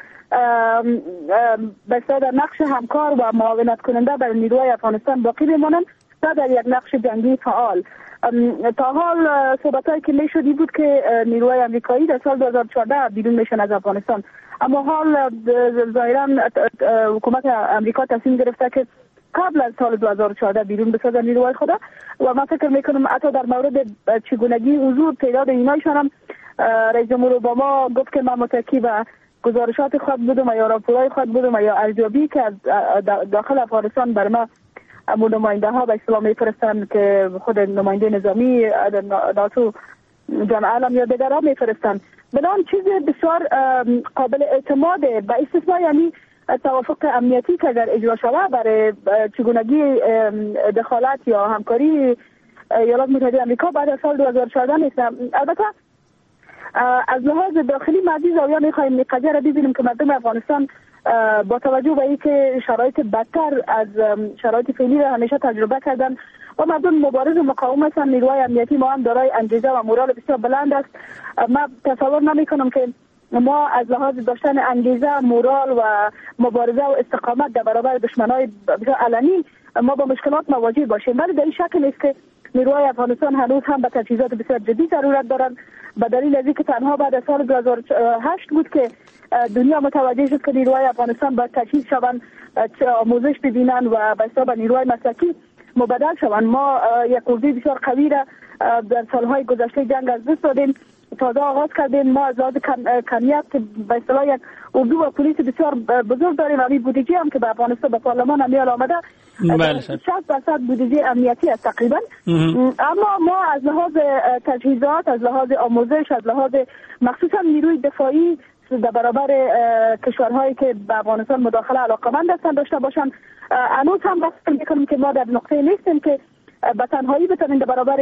[SPEAKER 16] بسیار در نقش همکار و معاونت کننده برای نیروهای افغانستان باقی بمانند تا در یک نقش جنگی فعال. تا حال صحبتایی که میشدی بود که نیروهای امریکایی در سال 2014 بیرون میشن از افغانستان، اما حال ظاهرا حکومت امریکا تصمیم گرفته که قبل از سال 2014 بیرون بسازن نیروهای خود و من فکر میکنم حتی در مورد چگونگی حضور تعداد اینایشان هم رئیس جمهور اوباما گفت که من متکی به گزارشات خود بودم یا راپورهای خود بودم یا ارزیابی که از داخل افغانستان بر ما نماینده ها به اصطلاح میفرستن که خود نماینده نظامی ناتو جان عالم یا دیگر ها میفرستن. بنابراین چیز بسیار قابل اعتماده به استثناء یعنی توافق امنیتی که اگر اجرا شود برای چگونگی دخالت یا همکاری ایالات متحده آمریکا بعد از سال 2014 نیست. البته از لحاظ داخلی مادی زاویه میخوایم قضیه را ببینیم که مردم افغانستان با توجه به اینکه شرایط بدتر از شرایط فعلی را همیشه تجربه کردن و مردم مبارز و مقاوم هستند، نیروهای امنیتی ما هم دارای انگیزه و مورال بسیار بلند است. من تصور نمی کنم که ما از لحاظ داشتن انگیزه، مورال و مبارزه و استقامت در برابر دشمنای بسیار علنی ما با مشکلات مواجه باشیم، ولی در این شک نیست که نیروهای افغانستان هنوز هم به تجهیزات بسیار جدی ضرورت دارند. به دلیل از اینکه تنها بعد از سال 2008 بود که دنیا متوجه شد که نیروهای افغانستان باید تجهیز شوند، آموزش ببینن و به حساب نیروهای مسلکی مبدل شوند. ما یک اردوی بسیار قوی را در سالهای گذشته جنگ از دست دادیم، تازه آغاز کردیم. ما از لحاظ کمیت به اصطلاح یک اردو و پلیس بسیار بزرگ داریم. همین بودجه هم که به افغانستان به پارلمان امیال آمده 60% بودجه امنیتی است تقریبا. اما ما از لحاظ تجهیزات، از لحاظ آموزش، از لحاظ مخصوصا نیروی دفاعی در برابر کشورهایی که به افغانستان مداخله علاقمند هستند داشته باشند، هنوز هم بحث میکنیم که ما در نقطه نیستیم که به تنهایی بتونیم در برابر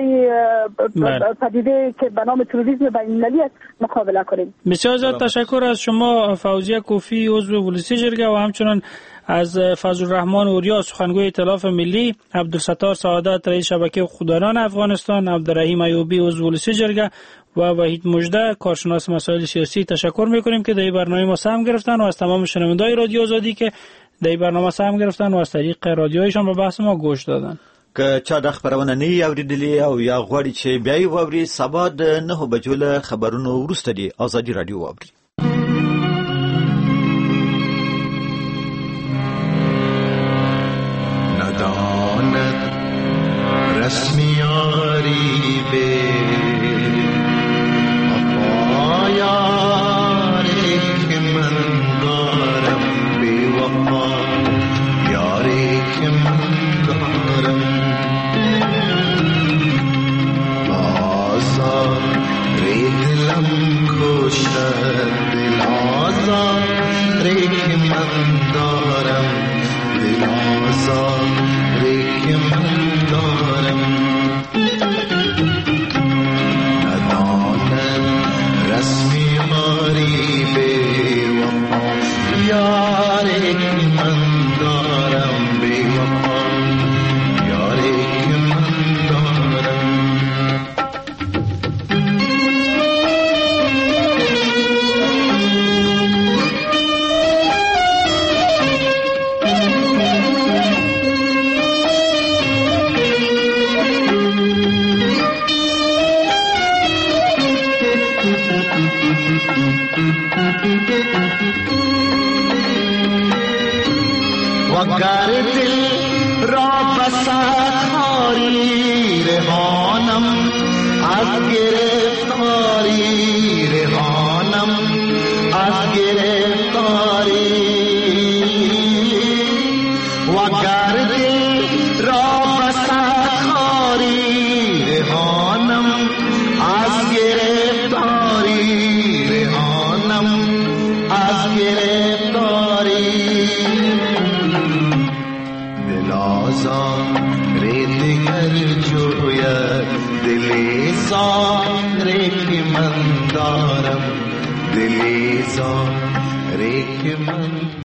[SPEAKER 16] پدیده که به نام تروریسم بین‌المللی است مقابله کنیم.
[SPEAKER 1] بسیار زیاد تشکر از شما فوزیه کوفی عضو ولسی جرگه و همچنین از فضل الرحمن اوریا سخنگوی ائتلاف ملی، عبدالستار سعادت رئیس شبکه خودداران افغانستان، عبدالرحیم ایوبی عضو ولسی جرگه و وحید مژده کارشناس مسائل سیاسی تشکر میکنیم که در برنامه ما سهم گرفتن و از تمام شنوندگان رادیو آزادی که در برنامه سهم گرفتن و از طریق رادیویشان به بحث ما گوش دادن.
[SPEAKER 2] که چا د خبرونه نه اوریدلی او یا غواړي چې بیا یې واوري سبا د 9 بجو له خبرونو وروسته دی آزادي رادیو واوري.
[SPEAKER 17] ندانت رسمیاری به یاری که من دارم بی وفا، یاری که من دارم آزاد ریدلم وگر دل را بسخاری رهانم از گرفتاری رهانم از گرفتاری وگر دل را بسخاری رهانم از گرفتاری رهانم از گرفتاری دل آزار دیگر جوید دل زاره که من دارم دل زاره که من